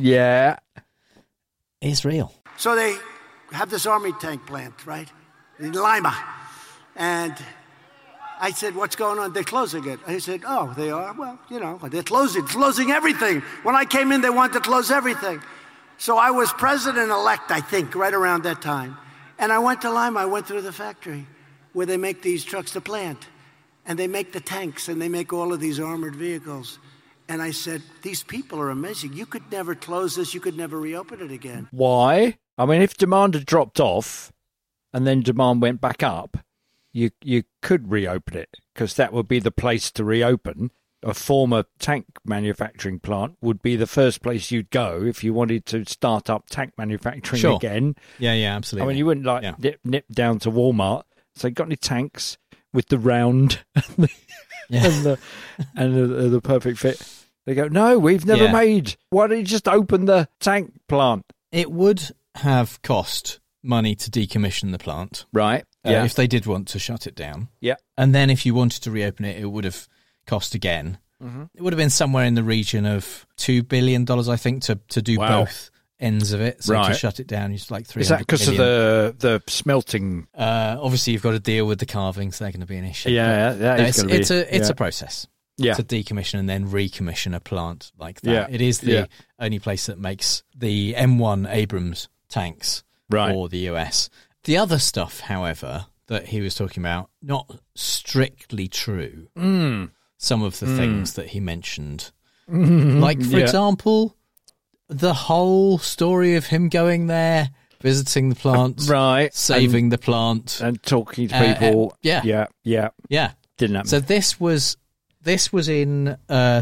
is real. So they have this army tank plant, right, in Lima. And I said, what's going on? They're closing it. I said, oh, they are? Well, they're closing everything. When I came in, they wanted to close everything. So I was president-elect, I think, right around that time. And I went to Lima. I went through the factory where they make these trucks, the plant. And they make the tanks, and they make all of these armored vehicles. And I said, these people are amazing. You could never close this. You could never reopen it again. Why? I mean, if demand had dropped off and then demand went back up, you could reopen it, because that would be the place to reopen. A former tank manufacturing plant would be the first place you'd go if you wanted to start up tank manufacturing again. Yeah, absolutely. I mean, you wouldn't nip down to Walmart, say, got any tanks with the round and the perfect fit? They go, no, we've never made. Why don't you just open the tank plant? It would have cost money to decommission the plant. Right. If they did want to shut it down. Yeah. And then if you wanted to reopen it, it would have cost again. Mm-hmm. It would have been somewhere in the region of $2 billion, I think, to do both ends of it. So to shut it down, it's like $300 million. Is that because of the smelting? Obviously, you've got to deal with the carvings. They're going to be an issue. It's a process. Yeah. To decommission and then recommission a plant like that. Yeah. It is the only place that makes the M1 Abrams tanks for the US. The other stuff, however, that he was talking about, not strictly true. Some of the things that he mentioned. Like, for example, the whole story of him going there, visiting the plant, saving the plant. And talking to people. Yeah. Didn't happen. So this was in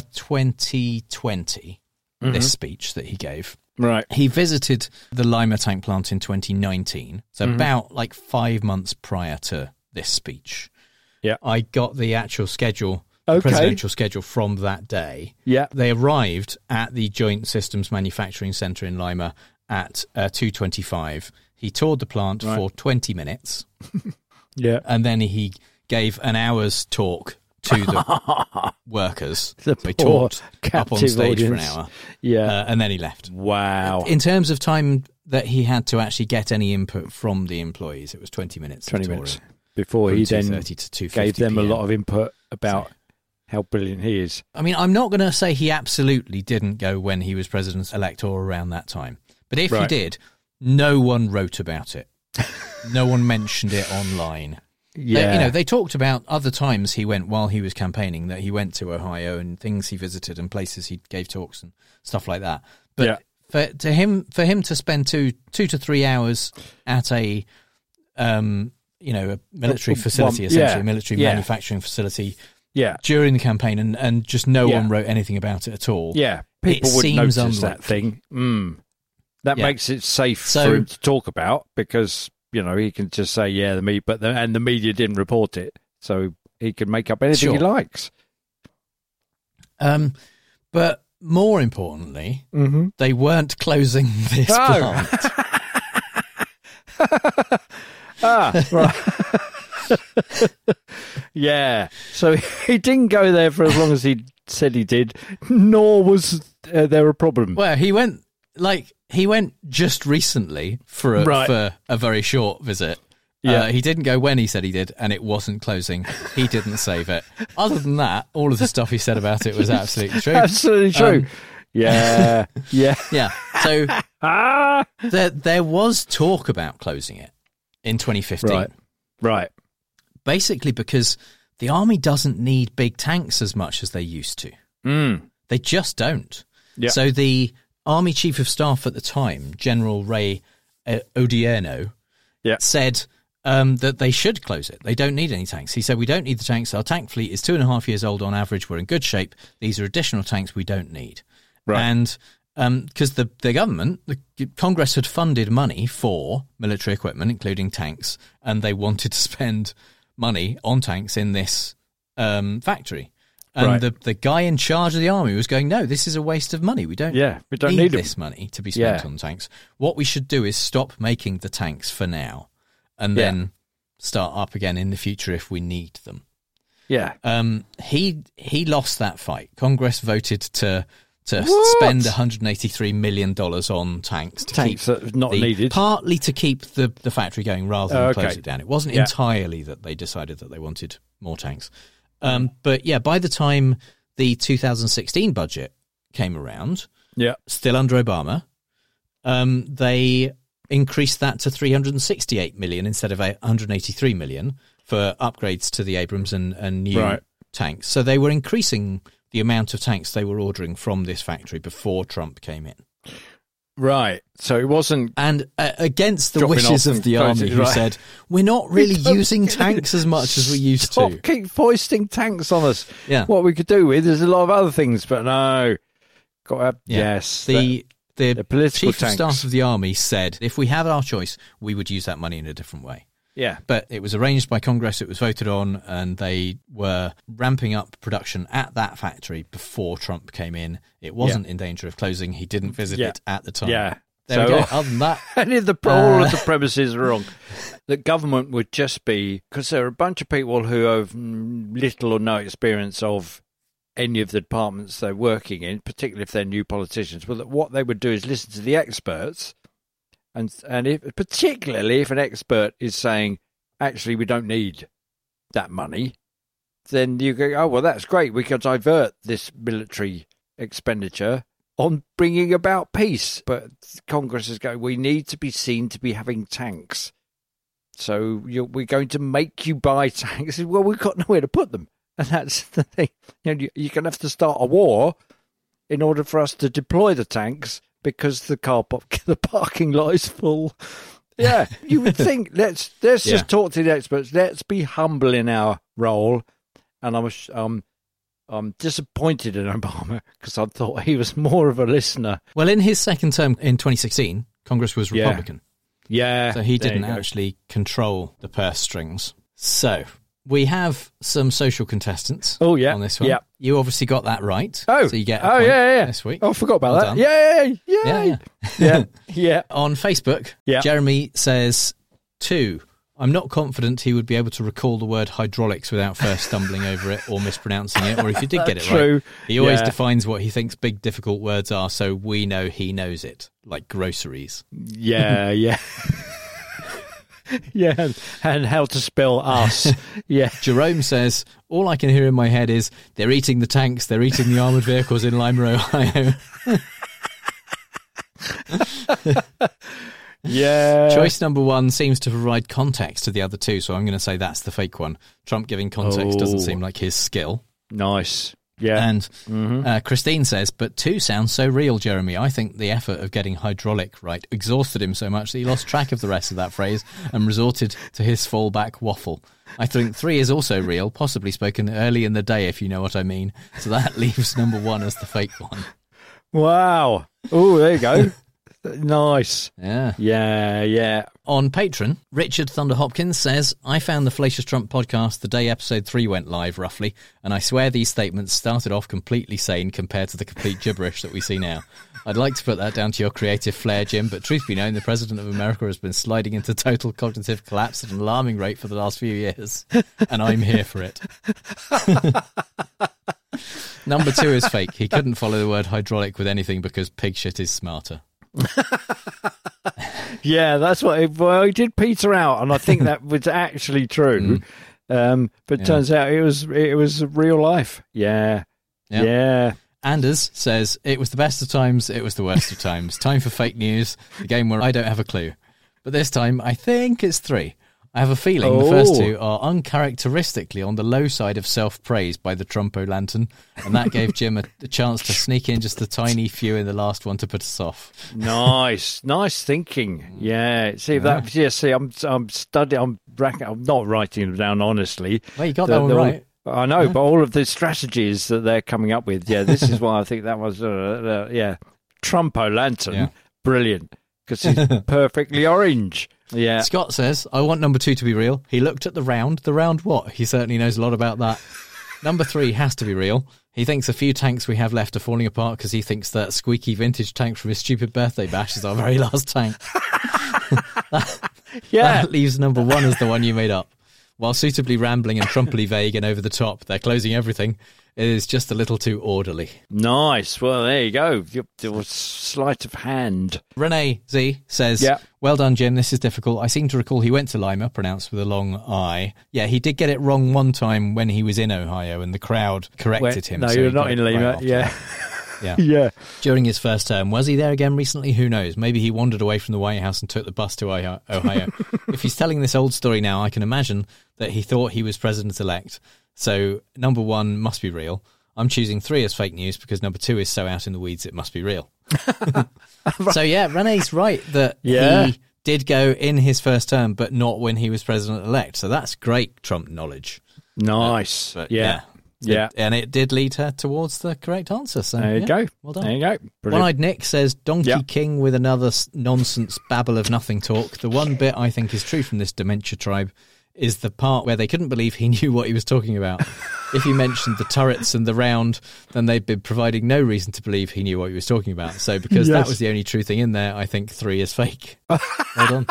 2020, this speech that he gave. Right. He visited the Lima tank plant in 2019, so about 5 months prior to this speech. Yeah. I got the actual schedule, the presidential schedule from that day. Yeah. They arrived at the Joint Systems Manufacturing Centre in Lima at 2:25. He toured the plant for 20 minutes. And then he gave an hour's talk to the workers. They talked up on stage audience. for an hour. Yeah. And then he left. Wow. In terms of time that he had to actually get any input from the employees, it was 20 minutes. 20 minutes. Before he then gave them a lot of input about how brilliant he is. I mean, I'm not going to say he absolutely didn't go when he was president-elect or around that time. But if he did, no one wrote about it. No one mentioned it online. Yeah. They talked about other times he went while he was campaigning, that he went to Ohio and things he visited and places he gave talks and stuff like that. But for him to spend 2 to 3 hours at a military facility, essentially a military manufacturing facility, during the campaign, and just no one wrote anything about it at all. Yeah, people would notice that thing. That makes it safe for him to talk about, because he can just say, the media didn't report it, so he can make up anything he likes. But more importantly, they weren't closing this plant. Right. Yeah. So he didn't go there for as long as he said he did, nor was there a problem. Well, he went just recently for a very short visit. Yeah. He didn't go when he said he did, and it wasn't closing. He didn't save it. Other than that, all of the stuff he said about it was absolutely true. Absolutely true. Yeah. So there was talk about closing it in 2015. Right. Basically because the army doesn't need big tanks as much as they used to. They just don't. Yeah. So the Army Chief of Staff at the time, General Ray Odierno, said that they should close it. They don't need any tanks. He said, we don't need the tanks. Our tank fleet is 2.5 years old on average. We're in good shape. These are additional tanks we don't need. Right. And because the government, the Congress had funded money for military equipment, including tanks, and they wanted to spend money on tanks in this factory. And the guy in charge of the army was going, no, this is a waste of money. We don't need this money to be spent on tanks. What we should do is stop making the tanks for now and then start up again in the future if we need them. Yeah. He lost that fight. Congress voted to spend $183 million on tanks to keep that are not needed. Partly to keep the factory going rather than close it down. It wasn't entirely that they decided that they wanted more tanks. But yeah, by the time the 2016 budget came around, still under Obama, they increased that to $368 million instead of $183 million for upgrades to the Abrams and new tanks. So they were increasing the amount of tanks they were ordering from this factory before Trump came in. Right. So it wasn't... And against the wishes of the army who said, we're not really using tanks as much as we used to. Keep foisting tanks on us. Yeah. What we could do with, there's a lot of other things, but no. Got to have, yes. The political chief of staff of the army said, if we have our choice, we would use that money in a different way. Yeah. But it was arranged by Congress, it was voted on, and they were ramping up production at that factory before Trump came in. It wasn't in danger of closing. He didn't visit it at the time. Yeah. There we go. Other than that... all of the premises are wrong. The government would just be... Because there are a bunch of people who have little or no experience of any of the departments they're working in, particularly if they're new politicians. But what they would do is listen to the experts... And particularly if an expert is saying, actually, we don't need that money, then you go, oh, well, that's great. We can divert this military expenditure on bringing about peace. But Congress is going, we need to be seen to be having tanks. So we're going to make you buy tanks. Well, we've got nowhere to put them. And that's the thing. You're going to have to start a war in order for us to deploy the tanks. Because the parking lot is full. Yeah, you would think, let's just talk to the experts. Let's be humble in our role. And I'm disappointed in Obama because I thought he was more of a listener. Well, in his second term in 2016, Congress was Republican. Yeah. So he didn't actually control the purse strings. So... we have some social contestants on this one. Yeah. You obviously got that right. Oh, so you get a point this week. Oh, I forgot about that. Yeah. On Facebook, Jeremy says, 2, I'm not confident he would be able to recall the word hydraulics without first stumbling over it or mispronouncing it, or if you did get it right. He always defines what he thinks big, difficult words are, so we know he knows it, like groceries. Yeah. Yeah, and how to spell us. Yeah. Jerome says, all I can hear in my head is, they're eating the tanks, they're eating the armoured vehicles in Lima, Ohio. Yeah. Choice number 1 seems to provide context to the other 2, so I'm going to say that's the fake one. Trump giving context doesn't seem like his skill. Nice. Yeah. And Christine says, but 2 sounds so real, Jeremy. I think the effort of getting hydraulic right exhausted him so much that he lost track of the rest of that phrase and resorted to his fallback waffle. I think 3 is also real, possibly spoken early in the day, if you know what I mean. So that leaves number 1 as the fake one. Wow. Oh, there you go. Nice. Yeah. Yeah. On Patreon, Richard Thunder Hopkins says, I found the Fallacious Trump podcast the day episode 3 went live, roughly, and I swear these statements started off completely sane compared to the complete gibberish that we see now. I'd like to put that down to your creative flair, Jim, but truth be known, the President of America has been sliding into total cognitive collapse at an alarming rate for the last few years, and I'm here for it. Number 2 is fake. He couldn't follow the word hydraulic with anything because pig shit is smarter. Yeah, that's what he did peter out, and I think that was actually true. But it turns out it was real life. Yeah. Anders says, it was the best of times, it was the worst of times. Time for fake news, the game where I don't have a clue. But this time, I think it's 3. I have a feeling the first 2 are uncharacteristically on the low side of self-praise by the Trumpo Lantern, and that gave Jim a chance to sneak in just a tiny few in the last one to put us off. Nice thinking. Yeah. See that? Yeah. See, I'm studying. I'm not writing them down honestly. Well, you got that one right. I know, but all of the strategies that they're coming up with, this is why I think that was, Trumpo Lantern, brilliant, because he's perfectly orange. Yeah. Scott says, I want number 2 to be real. He looked at the round. The round what? He certainly knows a lot about that. Number 3 has to be real. He thinks a few tanks we have left are falling apart because he thinks that squeaky vintage tank from his stupid birthday bash is our very last tank. That leaves number 1 as the one you made up. While suitably rambling and trumpily vague and over the top, they're closing everything. It is just a little too orderly. Nice. Well, there you go. Your sleight of hand. Renee Z says, well done, Jim. This is difficult. I seem to recall he went to Lima, pronounced with a long I. Yeah, he did get it wrong one time when he was in Ohio and the crowd corrected him. No, you're not in Lima. Yeah. During his first term. Was he there again recently? Who knows? Maybe he wandered away from the White House and took the bus to Ohio. If he's telling this old story now, I can imagine that he thought he was president-elect. So number 1 must be real. I'm choosing 3 as fake news because number 2 is so out in the weeds it must be real. So Renee's right that he did go in his first term, but not when he was president-elect. So that's great Trump knowledge. Nice. And it did lead her towards the correct answer. So there you go. Well done. There you go. One-Eyed Nick says, Donkey King with another nonsense babble of nothing talk. The one bit I think is true from this dementia tribe is the part where they couldn't believe he knew what he was talking about. If he mentioned the turrets and the round, then they'd been providing no reason to believe he knew what he was talking about. So because that was the only true thing in there, I think 3 is fake. Well done.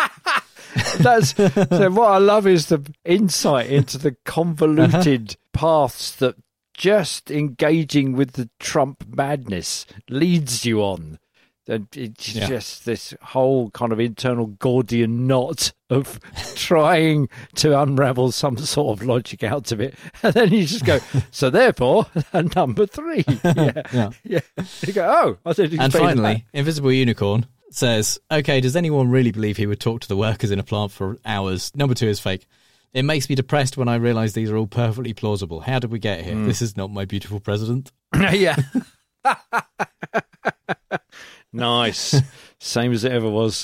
So what I love is the insight into the convoluted paths that just engaging with the Trump madness leads you on. And it's just this whole kind of internal Gordian knot of trying to unravel some sort of logic out of it. And then you just go, so therefore, number 3. You go, oh, I didn't expect. And finally, that. Invisible Unicorn says, okay, does anyone really believe he would talk to the workers in a plant for hours? Number 2 is fake. It makes me depressed when I realise these are all perfectly plausible. How did we get here? This is not my beautiful president. Yeah. Nice. Same as it ever was.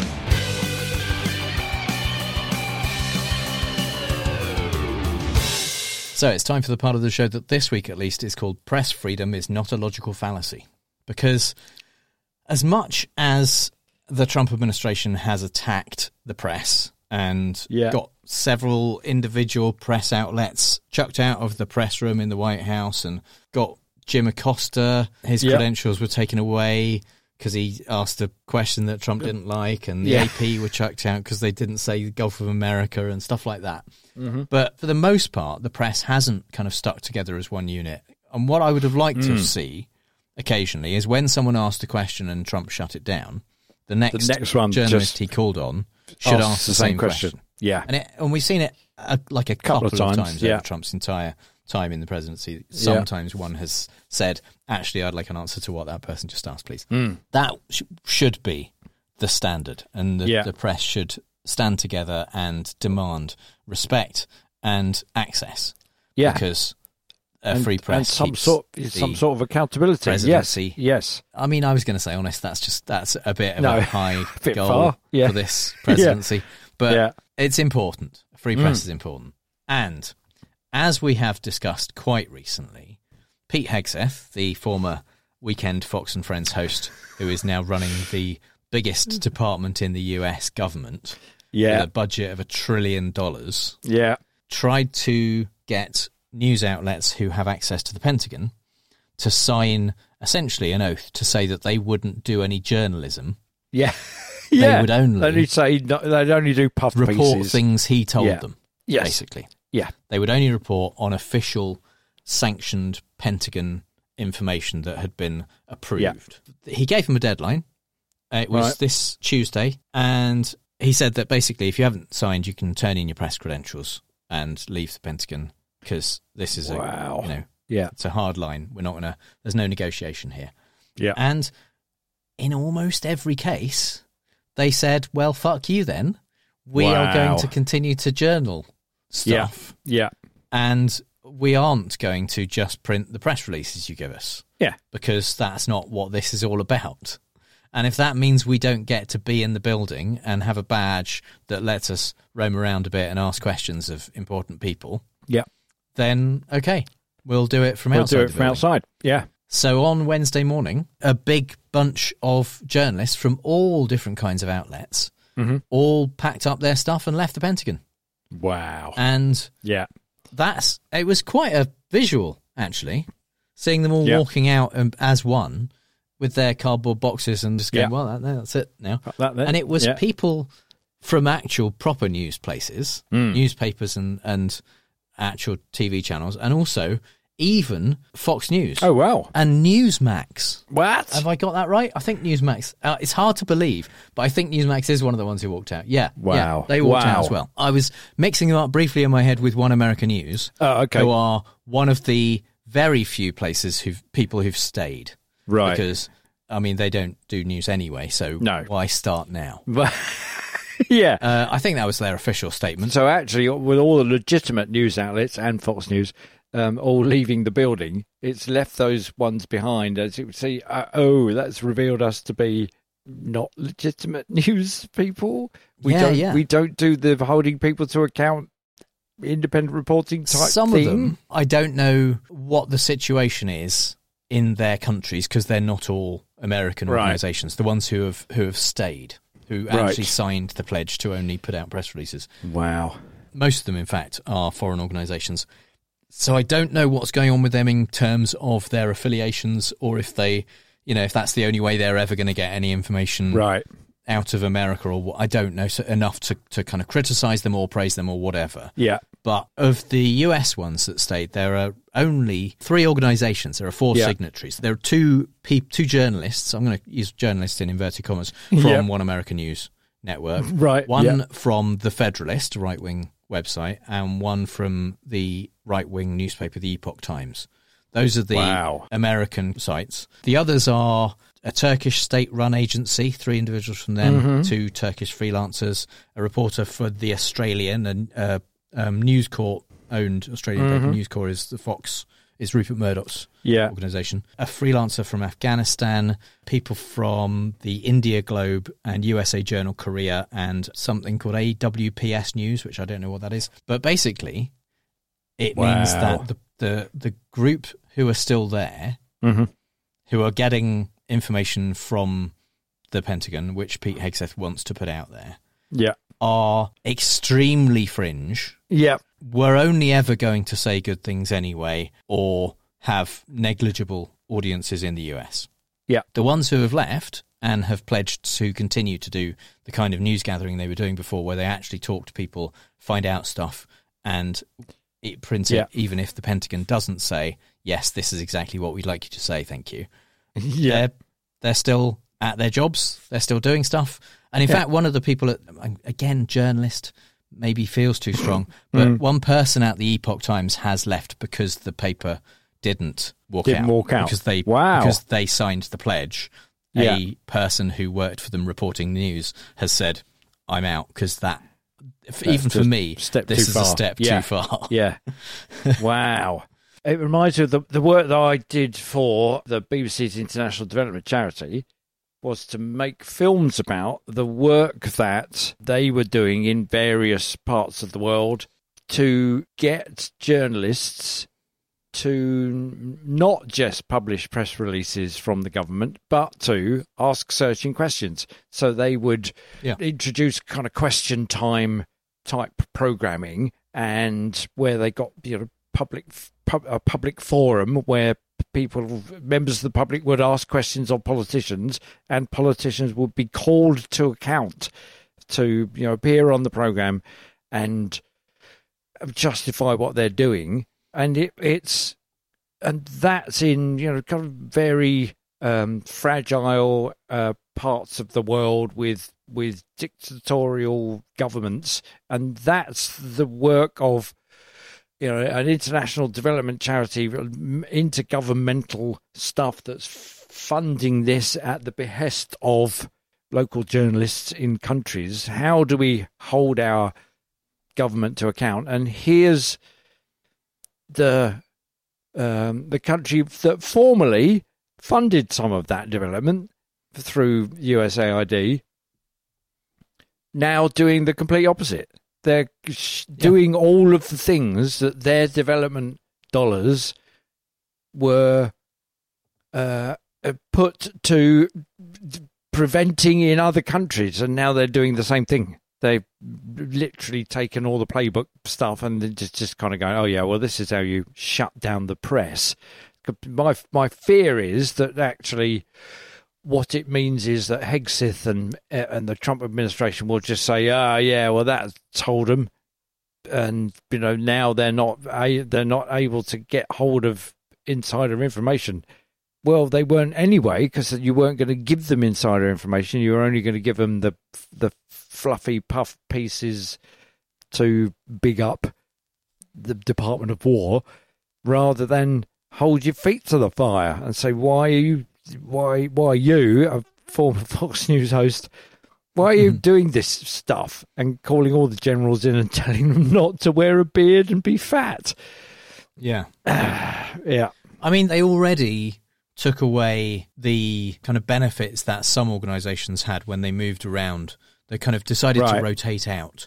So it's time for the part of the show that this week at least is called Press Freedom is Not a Logical Fallacy. Because as much as the Trump administration has attacked the press and got several individual press outlets chucked out of the press room in the White House and got Jim Acosta, his credentials were taken away because he asked a question that Trump didn't like, and the AP were chucked out because they didn't say the Gulf of America and stuff like that. But for the most part, the press hasn't kind of stuck together as one unit. And what I would have liked to see occasionally is when someone asked a question and Trump shut it down, the next one journalist he called on should ask the same question. Yeah. And we've seen it like a couple of times over Trump's entire time in the presidency. Sometimes one has said, actually, I'd like an answer to what that person just asked, please. That should be the standard, and the press should stand together and demand respect and access. Because a free press and some sort of accountability. Presidency. Yes. I mean, I was going to say, honest, that's a bit of a high goal far. For this presidency. But it's important. Free press is important. And as we have discussed quite recently, Pete Hegseth, the former Weekend Fox and Friends host, who is now running the biggest department in the US government, with a budget of $1 trillion, tried to get news outlets who have access to the Pentagon to sign essentially an oath to say that they wouldn't do any journalism. They would only they'd only do puff report pieces. things he told them. Basically, yeah, they would only report on official, sanctioned Pentagon information that had been approved. He gave them a deadline. It was this Tuesday, and he said that basically, if you haven't signed, you can turn in your press credentials and leave the Pentagon because this is it's a hard line. We're not going to. There's no negotiation here. Yeah, and in almost every case, they said, well, fuck you then. We are going to continue to journal stuff. Yeah. And we aren't going to just print the press releases you give us. Yeah. Because that's not what this is all about. And if that means we don't get to be in the building and have a badge that lets us roam around a bit and ask questions of important people, then, okay, we'll do it from outside. We'll do it from outside, yeah. So on Wednesday morning, a big bunch of journalists from all different kinds of outlets all packed up their stuff and left the Pentagon. Wow. And it was quite a visual, actually, seeing them all walking out as one with their cardboard boxes and just going, well, that's it now. And it was people from actual proper news places, newspapers and actual TV channels, and also even Fox News. Oh, wow. And Newsmax. What? Have I got that right? I think Newsmax. It's hard to believe, but I think Newsmax is one of the ones who walked out. Yeah. Wow. Yeah, they walked out as well. I was mixing them up briefly in my head with One American News. Oh, okay. Who are one of the very few places people who've stayed. Right. Because, I mean, they don't do news anyway, so why start now? Yeah. I think that was their official statement. So actually, with all the legitimate news outlets and Fox News all leaving the building, it's left those ones behind. As you see, that's revealed us to be not legitimate news people. We don't do the holding people to account, independent reporting type Some thing. of them, I don't know what the situation is in their countries because they're not all American organisations. The ones who have stayed, who actually signed the pledge to only put out press releases. Wow. Most of them, in fact, are foreign organisations. So I don't know what's going on with them in terms of their affiliations, or if they, if that's the only way they're ever going to get any information out of America, or what. I don't know enough to kind of criticise them or praise them or whatever. Yeah. But of the US ones that stayed, there are only 3 organisations. There are 4 signatories. There are 2 journalists. I'm going to use journalists in inverted commas from One American News Network. Right. One from the Federalist, right-wing website, and one from the right-wing newspaper, the Epoch Times. Those are the American sites. The others are a Turkish state-run agency, 3 individuals from them, 2 Turkish freelancers, a reporter for The Australian, and News Corp-owned Australian paper. News Corp is the Fox, is Rupert Murdoch's organisation. A freelancer from Afghanistan, people from the India Globe and USA Journal Korea, and something called AWPS News, which I don't know what that is. But basically, it means that the group who are still there, who are getting information from the Pentagon, which Pete Hegseth wants to put out there, are extremely fringe. Yeah. We're only ever going to say good things anyway, or have negligible audiences in the US. Yeah. The ones who have left and have pledged to continue to do the kind of news gathering they were doing before, where they actually talk to people, find out stuff, and print it, even if the Pentagon doesn't say, yes, this is exactly what we'd like you to say, thank you. They're still at their jobs, they're still doing stuff. And in fact, one of the people, again, journalist, maybe feels too strong, but one person at the Epoch Times has left because the paper didn't walk out. Because they signed the pledge. A person who worked for them reporting the news has said, I'm out, because even for me, this is a step too far. Yeah. Wow. It reminds me of the work that I did for the BBC's International Development Charity was to make films about the work that they were doing in various parts of the world to get journalists to not just publish press releases from the government, but to ask searching questions. So they would introduce kind of question time type programming, and where they got a public forum where members of the public would ask questions of politicians, and politicians would be called to account to appear on the program and justify what they're doing. And that's in kind of very fragile parts of the world with dictatorial governments, and that's the work of an international development charity, intergovernmental stuff that's funding this at the behest of local journalists in countries. How do we hold our government to account? And here's the country that formerly funded some of that development through USAID, now doing the complete opposite. They're doing all of the things that their development dollars were put to preventing in other countries, and now they're doing the same thing. They've literally taken all the playbook stuff and just kind of going, oh, yeah, well, this is how you shut down the press. My fear is that actually what it means is that Hegseth and the Trump administration will just say, yeah, well, that told them. And, now they're not able to get hold of insider information. Well, they weren't anyway, because you weren't going to give them insider information. You were only going to give them the fluffy puff pieces to big up the Department of War, rather than hold your feet to the fire and say, why are you, a former Fox News host, why are you doing this stuff and calling all the generals in and telling them not to wear a beard and be fat? Yeah. Yeah. I mean, they already took away the kind of benefits that some organisations had when they moved around. They kind of decided to rotate out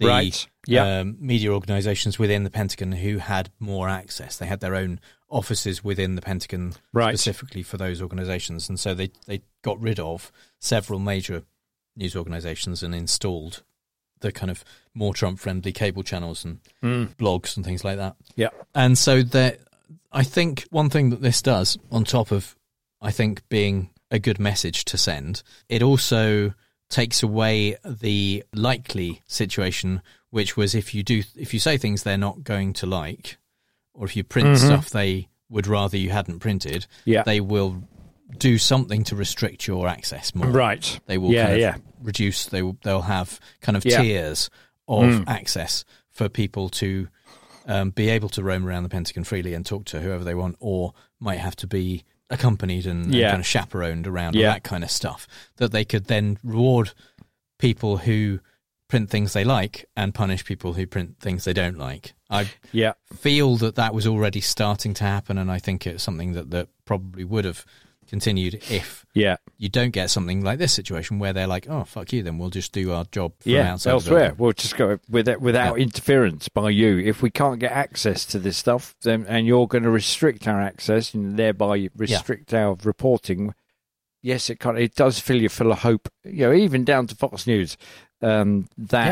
the media organisations within the Pentagon who had more access. They had their own offices within the Pentagon specifically for those organisations. And so they got rid of several major news organisations and installed the kind of more Trump-friendly cable channels and blogs and things like that. Yeah. And so I think one thing that this does, on top of, I think, being a good message to send, it also takes away the likely situation, which was if you say things they're not going to like, or if you print stuff they would rather you hadn't printed, they will do something to restrict your access more. Right. They will reduce, they'll have kind of tiers of access for people to be able to roam around the Pentagon freely and talk to whoever they want, or might have to be accompanied and kind of chaperoned around and that kind of stuff, that they could then reward people who print things they like and punish people who print things they don't like. I feel that was already starting to happen, and I think it's something that probably would have continued if you don't get something like this situation where they're like, oh, fuck you, then we'll just do our job from outside elsewhere. We'll just go without interference by you. If we can't get access to this stuff, then and you're going to restrict our access and thereby restrict our reporting, yes, it does fill you full of hope. Even down to Fox News, and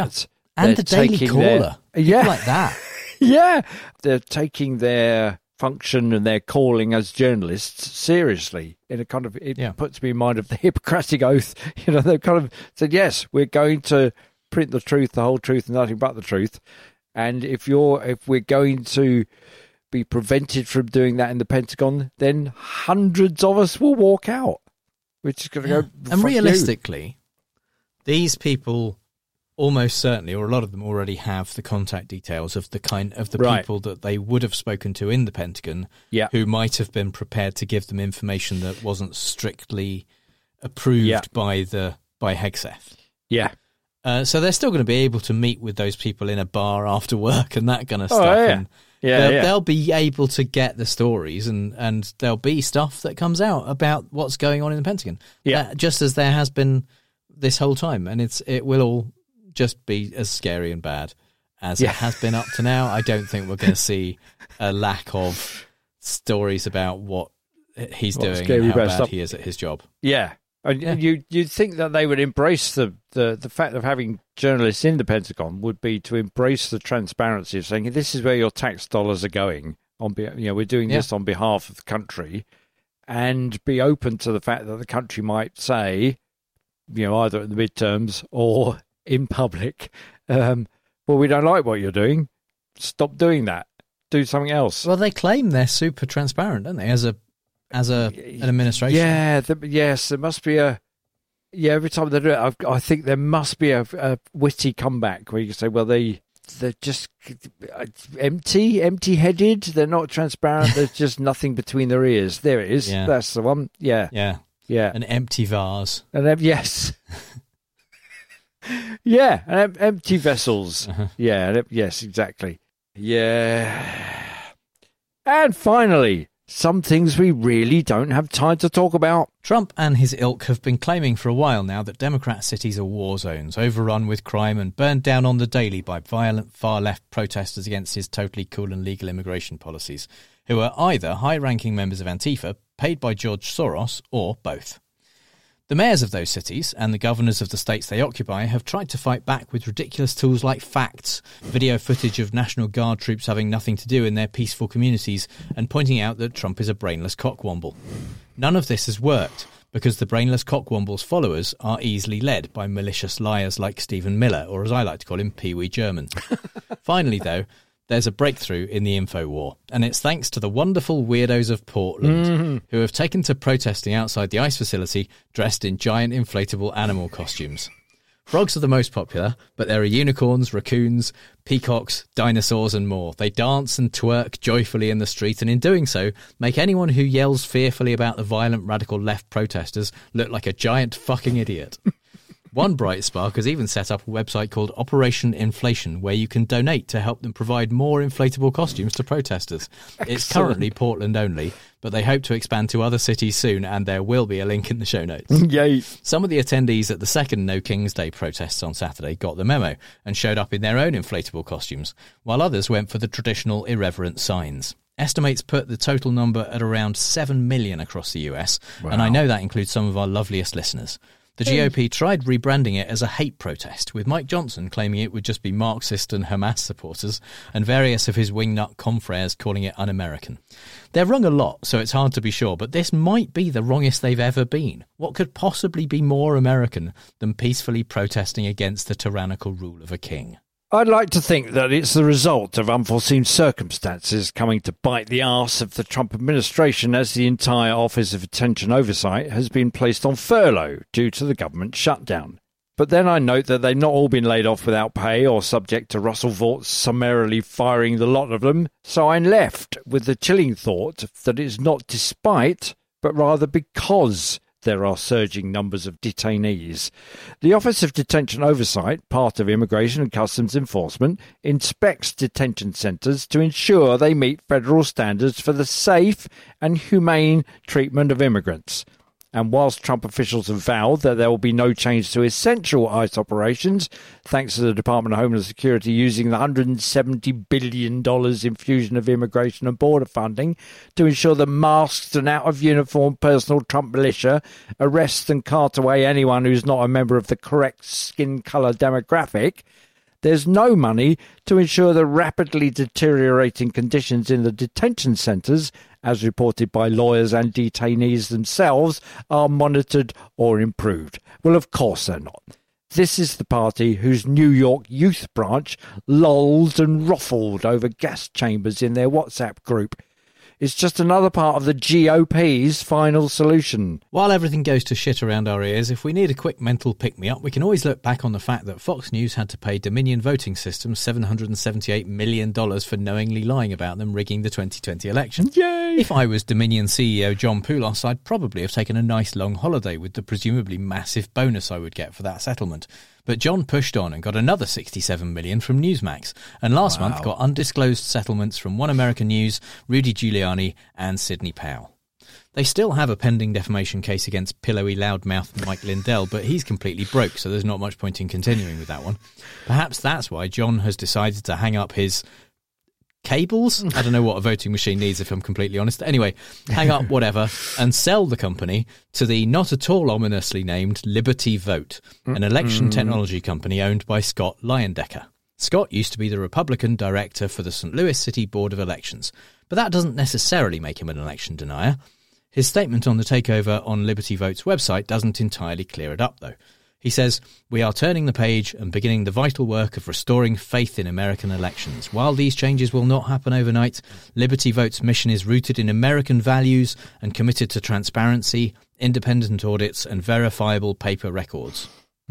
the Daily Caller, like that. They're taking their function and their calling as journalists seriously. In a kind of, puts me in mind of the Hippocratic Oath. They've kind of said, yes, we're going to print the truth, the whole truth, and nothing but the truth. And if we're going to be prevented from doing that in the Pentagon, then hundreds of us will walk out. We're just going to go. And realistically, these people almost certainly, or a lot of them already have the contact details of the people that they would have spoken to in the Pentagon, who might have been prepared to give them information that wasn't strictly approved by Hegseth. Yeah. So they're still going to be able to meet with those people in a bar after work and that kind of stuff. They'll be able to get the stories, and there'll be stuff that comes out about what's going on in the Pentagon. Just as there has been this whole time, and it will all just be as scary and bad as it has been up to now. I don't think we're going to see a lack of stories about what he's doing and how bad he is at his job. Yeah. And you'd think that they would embrace the fact of having journalists in the Pentagon would be to embrace the transparency of saying, this is where your tax dollars are going. We're doing this on behalf of the country, and be open to the fact that the country might say, either at the midterms or in public, well, we don't like what you're doing. Stop doing that. Do something else. Well, they claim they're super transparent, don't they, as an administration? Yeah, yes, there must be every time they do it, I think there must be a witty comeback where you can say, well, they're just empty-headed. They're not transparent. There's just nothing between their ears. There it is. Yeah. That's the one. Yeah. An empty vase. Yes. Yeah, and empty vessels. Uh-huh. Yeah, yes, exactly. Yeah. And finally, some things we really don't have time to talk about. Trump and his ilk have been claiming for a while now that Democrat cities are war zones, overrun with crime and burned down on the daily by violent far-left protesters against his totally cool and legal immigration policies, who are either high-ranking members of Antifa, paid by George Soros, or both. The mayors of those cities and the governors of the states they occupy have tried to fight back with ridiculous tools like facts, video footage of National Guard troops having nothing to do in their peaceful communities, and pointing out that Trump is a brainless cockwomble. None of this has worked, because the brainless cockwomble's followers are easily led by malicious liars like Stephen Miller, or as I like to call him, Pee-wee German. Finally, though, there's a breakthrough in the info war, and it's thanks to the wonderful weirdos of Portland who have taken to protesting outside the ICE facility dressed in giant inflatable animal costumes. Frogs are the most popular, but there are unicorns, raccoons, peacocks, dinosaurs and more. They dance and twerk joyfully in the street, and in doing so, make anyone who yells fearfully about the violent radical left protesters look like a giant fucking idiot. One bright spark has even set up a website called Operation Inflation, where you can donate to help them provide more inflatable costumes to protesters. Excellent. It's currently Portland only, but they hope to expand to other cities soon, and there will be a link in the show notes. Yay. Some of the attendees at the second No King's Day protests on Saturday got the memo and showed up in their own inflatable costumes, while others went for the traditional irreverent signs. Estimates put the total number at around 7 million across the US, and I know that includes some of our loveliest listeners. The GOP tried rebranding it as a hate protest, with Mike Johnson claiming it would just be Marxist and Hamas supporters, and various of his wingnut confreres calling it un-American. They're wrong a lot, so it's hard to be sure, but this might be the wrongest they've ever been. What could possibly be more American than peacefully protesting against the tyrannical rule of a king? I'd like to think that it's the result of unforeseen circumstances coming to bite the arse of the Trump administration, as the entire Office of Detention Oversight has been placed on furlough due to the government shutdown. But then I note that they've not all been laid off without pay or subject to Russell Vought summarily firing the lot of them, so I'm left with the chilling thought that it's not despite, but rather because there are surging numbers of detainees. The Office of Detention Oversight, part of Immigration and Customs Enforcement, inspects detention centres to ensure they meet federal standards for the safe and humane treatment of immigrants. And whilst Trump officials have vowed that there will be no change to essential ICE operations, thanks to the Department of Homeland Security using the $170 billion infusion of immigration and border funding to ensure that masked and out-of-uniform personal Trump militia arrest and cart away anyone who's not a member of the correct skin colour demographic, there's no money to ensure the rapidly deteriorating conditions in the detention centres, as reported by lawyers and detainees themselves, are monitored or improved. Well, of course they're not. This is the party whose New York youth branch lolled and ruffled over gas chambers in their WhatsApp group. It's just another part of the GOP's final solution. While everything goes to shit around our ears, if we need a quick mental pick-me-up, we can always look back on the fact that Fox News had to pay Dominion Voting Systems $778 million for knowingly lying about them rigging the 2020 election. Yay! If I was Dominion CEO John Poulos, I'd probably have taken a nice long holiday with the presumably massive bonus I would get for that settlement. But John pushed on and got another $67 million from Newsmax, and last month got undisclosed settlements from One American News, Rudy Giuliani and Sidney Powell. They still have a pending defamation case against pillowy loudmouth Mike Lindell, but he's completely broke, so there's not much point in continuing with that one. Perhaps that's why John has decided to hang up his cables. I don't know what a voting machine needs, if I'm completely honest. Anyway, hang up whatever and sell the company to the not at all ominously named Liberty Vote, an election technology company owned by Scott Leyendecker. Scott used to be the Republican director for the St. Louis City Board of Elections, but that doesn't necessarily make him an election denier. His statement on the takeover on Liberty Vote's website doesn't entirely clear it up, though. He says, "We are turning the page and beginning the vital work of restoring faith in American elections. While these changes will not happen overnight, Liberty Vote's mission is rooted in American values and committed to transparency, independent audits, and verifiable paper records."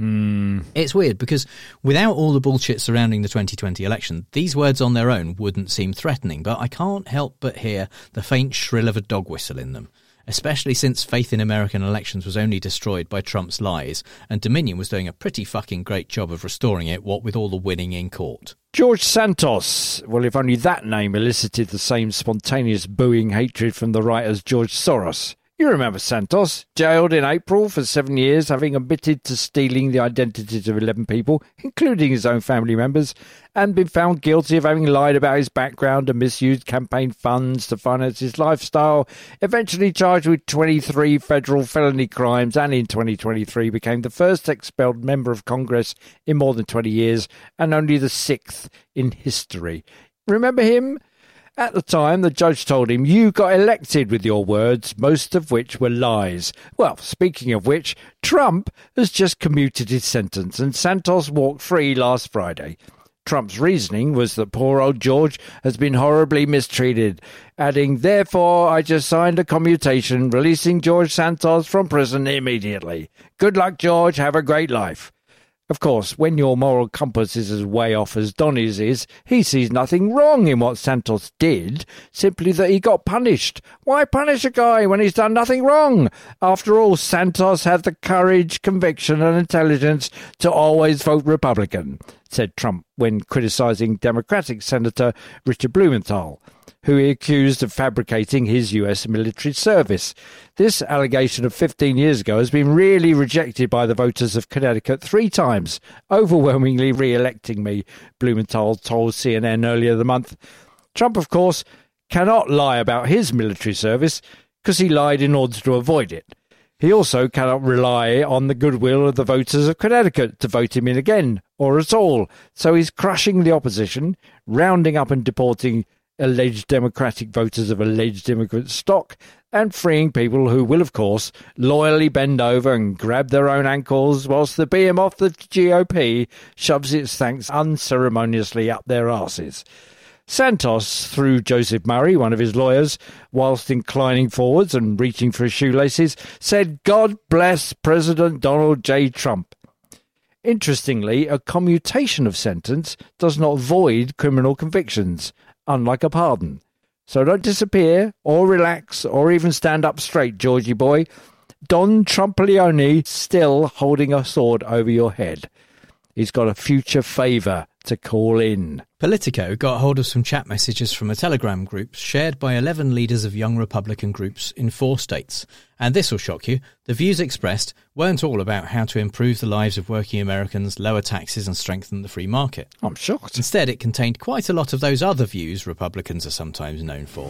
It's weird because without all the bullshit surrounding the 2020 election, these words on their own wouldn't seem threatening, but I can't help but hear the faint shrill of a dog whistle in them. Especially since faith in American elections was only destroyed by Trump's lies, and Dominion was doing a pretty fucking great job of restoring it, what with all the winning in court. George Santos. Well, if only that name elicited the same spontaneous booing hatred from the right as George Soros. You remember Santos, jailed in April for 7 years, having admitted to stealing the identities of 11 people, including his own family members, and been found guilty of having lied about his background and misused campaign funds to finance his lifestyle, eventually charged with 23 federal felony crimes, and in 2023 became the first expelled member of Congress in more than 20 years, and only the 6th in history. Remember him? At the time, the judge told him, "You got elected with your words, most of which were lies." Well, speaking of which, Trump has just commuted his sentence, and Santos walked free last Friday. Trump's reasoning was that poor old George has been horribly mistreated, adding, "Therefore, I just signed a commutation releasing George Santos from prison immediately. Good luck, George. Have a great life." Of course, when your moral compass is as way off as Donny's is, he sees nothing wrong in what Santos did, simply that he got punished. Why punish a guy when he's done nothing wrong? After all, Santos had the courage, conviction and intelligence to always vote Republican, said Trump when criticising Democratic Senator Richard Blumenthal, who he accused of fabricating his US military service. This allegation of 15 years ago has been really rejected by the voters of Connecticut 3 times, overwhelmingly re-electing me, Blumenthal told CNN earlier the month. Trump, of course, cannot lie about his military service because he lied in order to avoid it. He also cannot rely on the goodwill of the voters of Connecticut to vote him in again, or at all, so he's crushing the opposition, rounding up and deporting alleged Democratic voters of alleged immigrant stock, and freeing people who will, of course, loyally bend over and grab their own ankles whilst the behemoth of the GOP shoves its thanks unceremoniously up their arses. Santos, through Joseph Murray, one of his lawyers, whilst inclining forwards and reaching for his shoelaces, said, "God bless President Donald J. Trump." Interestingly, a commutation of sentence does not void criminal convictions, unlike a pardon. So don't disappear, or relax, or even stand up straight, Georgie boy. Don Trump-Leone still holding a sword over your head. He's got a future favour to call in. Politico got hold of some chat messages from a Telegram group shared by 11 leaders of young Republican groups in 4 states. And this will shock you, the views expressed weren't all about how to improve the lives of working Americans, lower taxes and strengthen the free market. I'm shocked. Instead, it contained quite a lot of those other views Republicans are sometimes known for.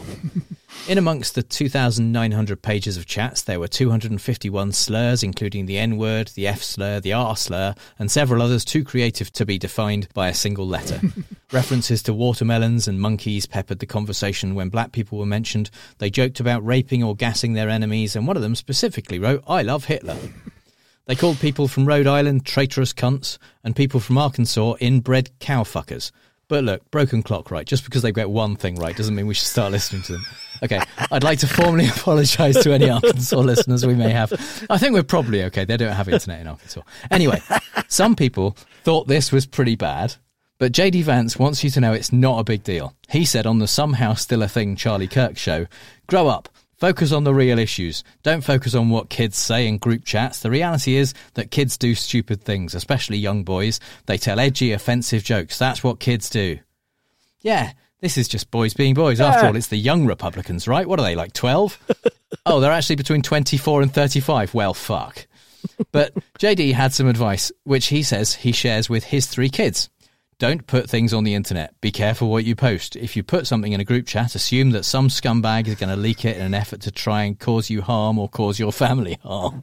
In amongst the 2,900 pages of chats, there were 251 slurs, including the N-word, the F-slur, the R-slur, and several others too creative to be defined by a single letter. References to watermelons and monkeys peppered the conversation when black people were mentioned. They joked about raping or gassing their enemies, and one of them specifically wrote, "I love Hitler." They called people from Rhode Island traitorous cunts, and people from Arkansas inbred cowfuckers. But look, broken clock, right? Just because they get one thing right doesn't mean we should start listening to them. Okay, I'd like to formally apologise to any Arkansas listeners we may have. I think we're probably okay. They don't have internet in Arkansas. Anyway, some people thought this was pretty bad, but JD Vance wants you to know it's not a big deal. He said on the Somehow Still a Thing Charlie Kirk show, "Grow up. Focus on the real issues. Don't focus on what kids say in group chats. The reality is that kids do stupid things, especially young boys. They tell edgy, offensive jokes. That's what kids do." Yeah, this is just boys being boys. After all, it's the young Republicans, right? What are they, like 12? Oh, they're actually between 24 and 35. Well, fuck. But JD had some advice, which he says he shares with his 3 kids. Don't put things on the internet. Be careful what you post. If you put something in a group chat, assume that some scumbag is going to leak it in an effort to try and cause you harm or cause your family harm.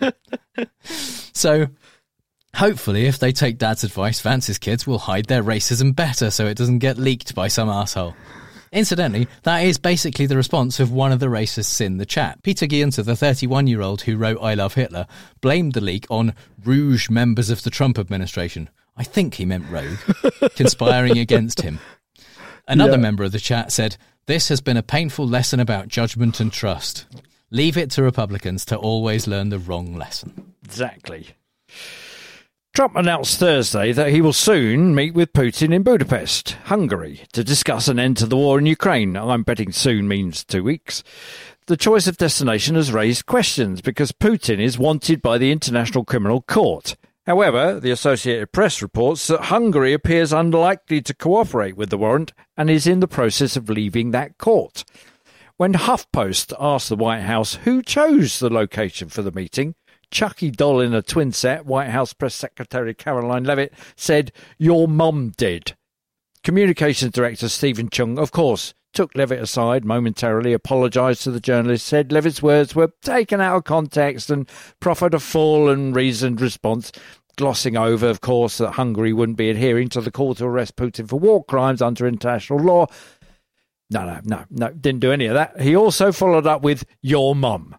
So, hopefully, if they take Dad's advice, Vance's kids will hide their racism better so it doesn't get leaked by some asshole. Incidentally, that is basically the response of one of the racists in the chat. Peter Giunter, the 31-year-old who wrote I Love Hitler, blamed the leak on rouge members of the Trump administration. I think he meant rogue, conspiring against him. Another member of the chat said, "This has been a painful lesson about judgment and trust. Leave it to Republicans to always learn the wrong lesson." Exactly. Trump announced Thursday that he will soon meet with Putin in Budapest, Hungary, to discuss an end to the war in Ukraine. I'm betting soon means 2 weeks. The choice of destination has raised questions because Putin is wanted by the International Criminal Court. However, the Associated Press reports that Hungary appears unlikely to cooperate with the warrant and is in the process of leaving that court. When HuffPost asked the White House who chose the location for the meeting, Chucky doll in a twin set, White House Press Secretary Caroline Leavitt, said, "Your mum did." Communications Director Stephen Chung, of course, took Leavitt aside momentarily, apologised to the journalist, said Leavitt's words were taken out of context and proffered a full and reasoned response, glossing over, of course, that Hungary wouldn't be adhering to the call to arrest Putin for war crimes under international law. No, didn't do any of that. He also followed up with, "Your mum."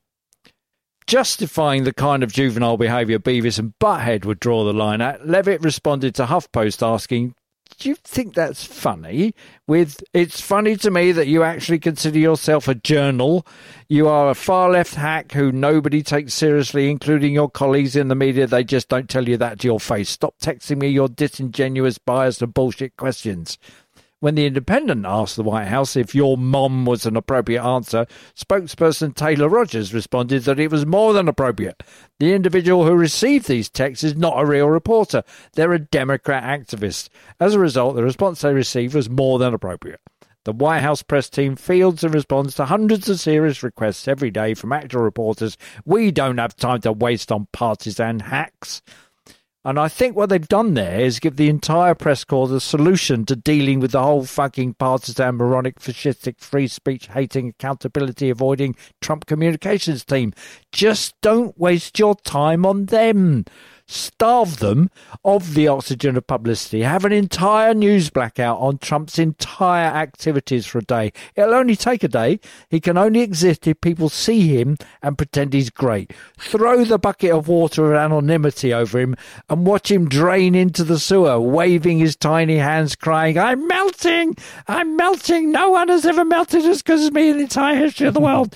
Justifying the kind of juvenile behaviour Beavis and Butthead would draw the line at, Leavitt responded to HuffPost asking, "Do you think that's funny? It's funny to me that you actually consider yourself a journal. You are a far-left hack who nobody takes seriously, including your colleagues in the media. They just don't tell you that to your face. Stop texting me your disingenuous, biased and bullshit questions." When The Independent asked the White House if "your mom" was an appropriate answer, spokesperson Taylor Rogers responded that it was more than appropriate. The individual who received these texts is not a real reporter. They're a Democrat activist. As a result, the response they received was more than appropriate. The White House press team fields and responds to hundreds of serious requests every day from actual reporters. We don't have time to waste on partisan hacks. And I think what they've done there is give the entire press corps the solution to dealing with the whole fucking partisan, moronic, fascistic, free speech, hating, accountability, avoiding Trump communications team. Just don't waste your time on them. Starve them of the oxygen of publicity. Have an entire news blackout on Trump's entire activities for a day. It'll only take a day. He can only exist if people see him and pretend he's great. Throw the bucket of water of anonymity over him and watch him drain into the sewer, waving his tiny hands, crying, "I'm melting! I'm melting! No one has ever melted as good as me in the entire history of the world."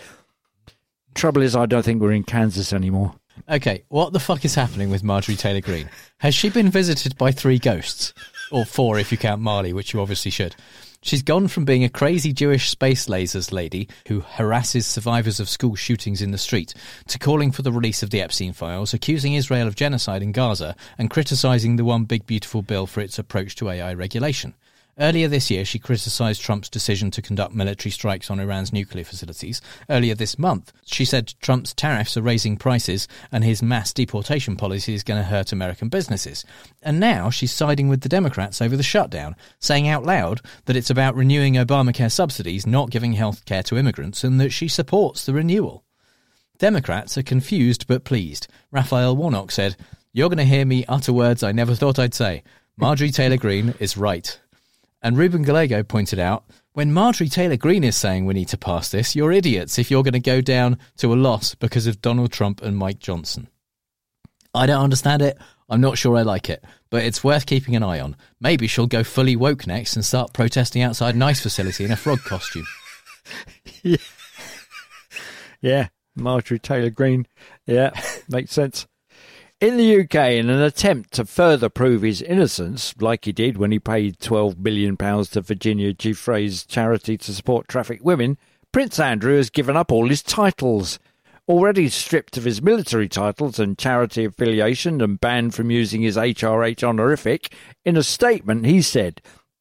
Trouble is, I don't think we're in Kansas anymore. Okay, what the fuck is happening with Marjorie Taylor Greene? Has she been visited by 3 ghosts? Or 4 if you count Marley, which you obviously should. She's gone from being a crazy Jewish space lasers lady who harasses survivors of school shootings in the street to calling for the release of the Epstein files, accusing Israel of genocide in Gaza and criticising the One Big Beautiful Bill for its approach to AI regulation. Earlier this year, she criticised Trump's decision to conduct military strikes on Iran's nuclear facilities. Earlier this month, she said Trump's tariffs are raising prices and his mass deportation policy is going to hurt American businesses. And now she's siding with the Democrats over the shutdown, saying out loud that it's about renewing Obamacare subsidies, not giving health care to immigrants, and that she supports the renewal. Democrats are confused but pleased. Raphael Warnock said, "You're going to hear me utter words I never thought I'd say. Marjorie Taylor Greene is right." And Ruben Gallego pointed out, when Marjorie Taylor Greene is saying we need to pass this, you're idiots if you're going to go down to a loss because of Donald Trump and Mike Johnson. I don't understand it. I'm not sure I like it, but it's worth keeping an eye on. Maybe she'll go fully woke next and start protesting outside an ice facility in a frog costume. Yeah, Marjorie Taylor Greene. Yeah, makes sense. In the UK, in an attempt to further prove his innocence, like he did when he paid £12 million to Virginia Giuffre's charity to support trafficked women, Prince Andrew has given up all his titles. Already stripped of his military titles and charity affiliation and banned from using his HRH honorific, in a statement he said,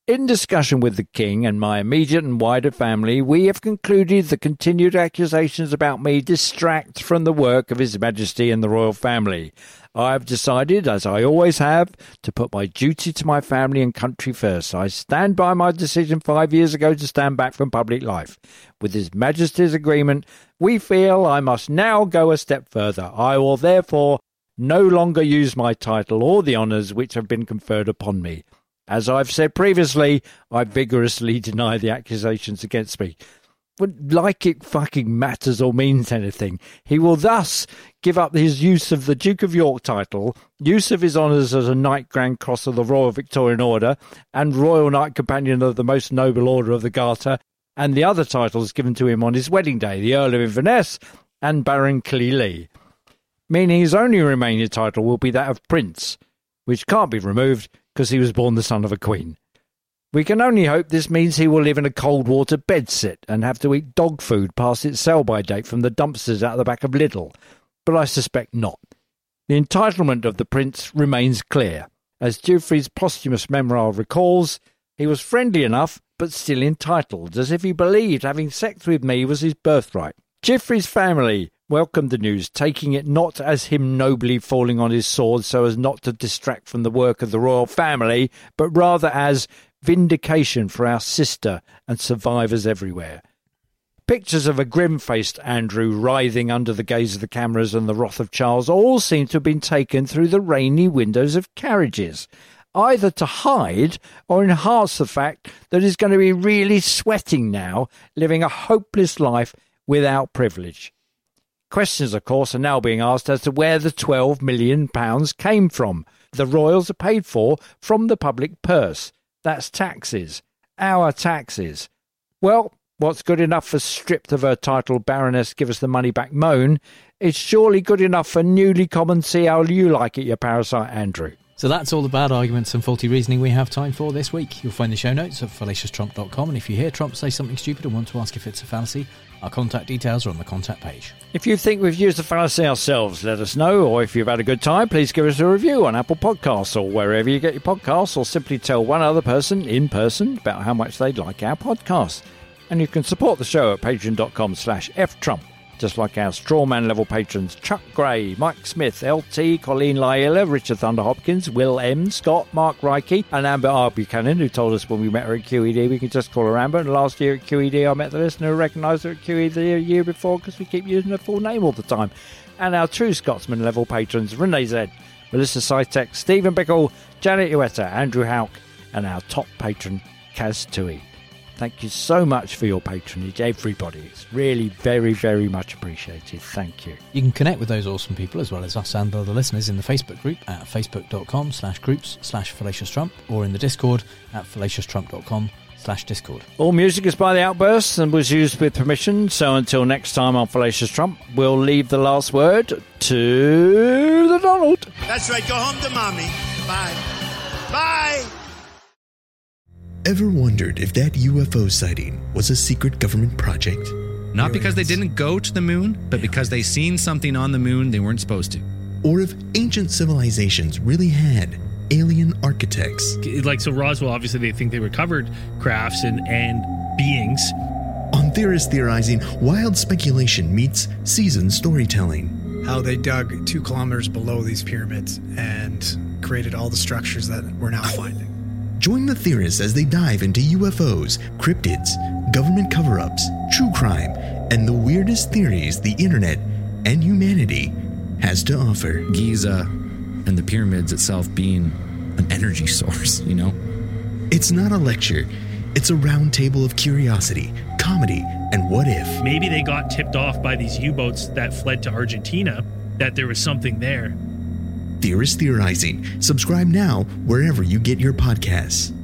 In discussion with the King and my immediate and wider family, we have concluded the continued accusations about me distract from the work of His Majesty and the royal family. I have decided, as I always have, to put my duty to my family and country first. I stand by my decision 5 years ago to stand back from public life. With His Majesty's agreement, we feel I must now go a step further. I will therefore no longer use my title or the honours which have been conferred upon me. As I've said previously, I vigorously deny the accusations against me. But like it fucking matters or means anything, he will thus give up his use of the Duke of York title, use of his honours as a Knight Grand Cross of the Royal Victorian Order, and Royal Knight Companion of the Most Noble Order of the Garter, and the other titles given to him on his wedding day, the Earl of Inverness and Baron Clelee, meaning his only remaining title will be that of Prince, which can't be removed because he was born the son of a queen. We can only hope this means he will live in a cold water bedsit and have to eat dog food past its sell-by date from the dumpsters out the back of Lidl, but I suspect not. The entitlement of the prince remains clear. As Geoffrey's posthumous memoir recalls, he was friendly enough, but still entitled, as if he believed having sex with me was his birthright. Geoffrey's family welcomed the news, taking it not as him nobly falling on his sword so as not to distract from the work of the royal family, but rather as vindication for our sister and survivors everywhere. Pictures of a grim-faced Andrew writhing under the gaze of the cameras and the wrath of Charles all seem to have been taken through the rainy windows of carriages, either to hide or enhance the fact that he's going to be really sweating now, living a hopeless life without privilege. Questions, of course, are now being asked as to where the £12 million came from. The royals are paid for from the public purse. That's taxes. Our taxes. Well, what's good enough for stripped of her title Baroness Give Us the Money Back moan is surely good enough for newly common see how you like it, you parasite Andrew. So that's all the bad arguments and faulty reasoning we have time for this week. You'll find the show notes at fallacioustrump.com, and if you hear Trump say something stupid and want to ask if it's a fallacy, our contact details are on the contact page. If you think we've used a fallacy ourselves, let us know, or if you've had a good time, please give us a review on Apple Podcasts or wherever you get your podcasts, or simply tell one other person in person about how much they'd like our podcast. And you can support the show at patreon.com/ftrump. Just like our Strawman level patrons Chuck Gray, Mike Smith, LT, Colleen Lyella, Richard Thunder Hopkins, Will M, Scott, Mark Reike, and Amber R. Buchanan, who told us when we met her at QED we could just call her Amber. And last year at QED I met the listener who recognised her at QED a year before because we keep using her full name all the time. And our true Scotsman level patrons Renee Z, Melissa Sytek, Stephen Bickle, Janet Uetta, Andrew Houck, and our top patron Kaz Tui. Thank you so much for your patronage, everybody. It's really very, very much appreciated. Thank you. You can connect with those awesome people as well as us and other listeners in the Facebook group at facebook.com/groups/FallaciousTrump or in the Discord at fallacioustrump.com/Discord. All music is by The Outbursts and was used with permission, so until next time on Fallacious Trump, we'll leave the last word to the Donald. That's right, go home to mommy. Bye. Bye! Ever wondered if that UFO sighting was a secret government project? Not because they didn't go to the moon, but because they seen something on the moon they weren't supposed to. Or if ancient civilizations really had alien architects? Like, so Roswell, obviously they think they recovered crafts and beings. On Theorists Theorizing, wild speculation meets seasoned storytelling. How they dug 2 kilometers below these pyramids and created all the structures that we're now finding. Join the theorists as they dive into UFOs, cryptids, government cover-ups, true crime, and the weirdest theories the internet and humanity has to offer. Giza and the pyramids itself being an energy source, you know? It's not a lecture. It's a round table of curiosity, comedy, and what if. Maybe they got tipped off by these U-boats that fled to Argentina that there was something there. Theorists Theorizing. Subscribe now wherever you get your podcasts.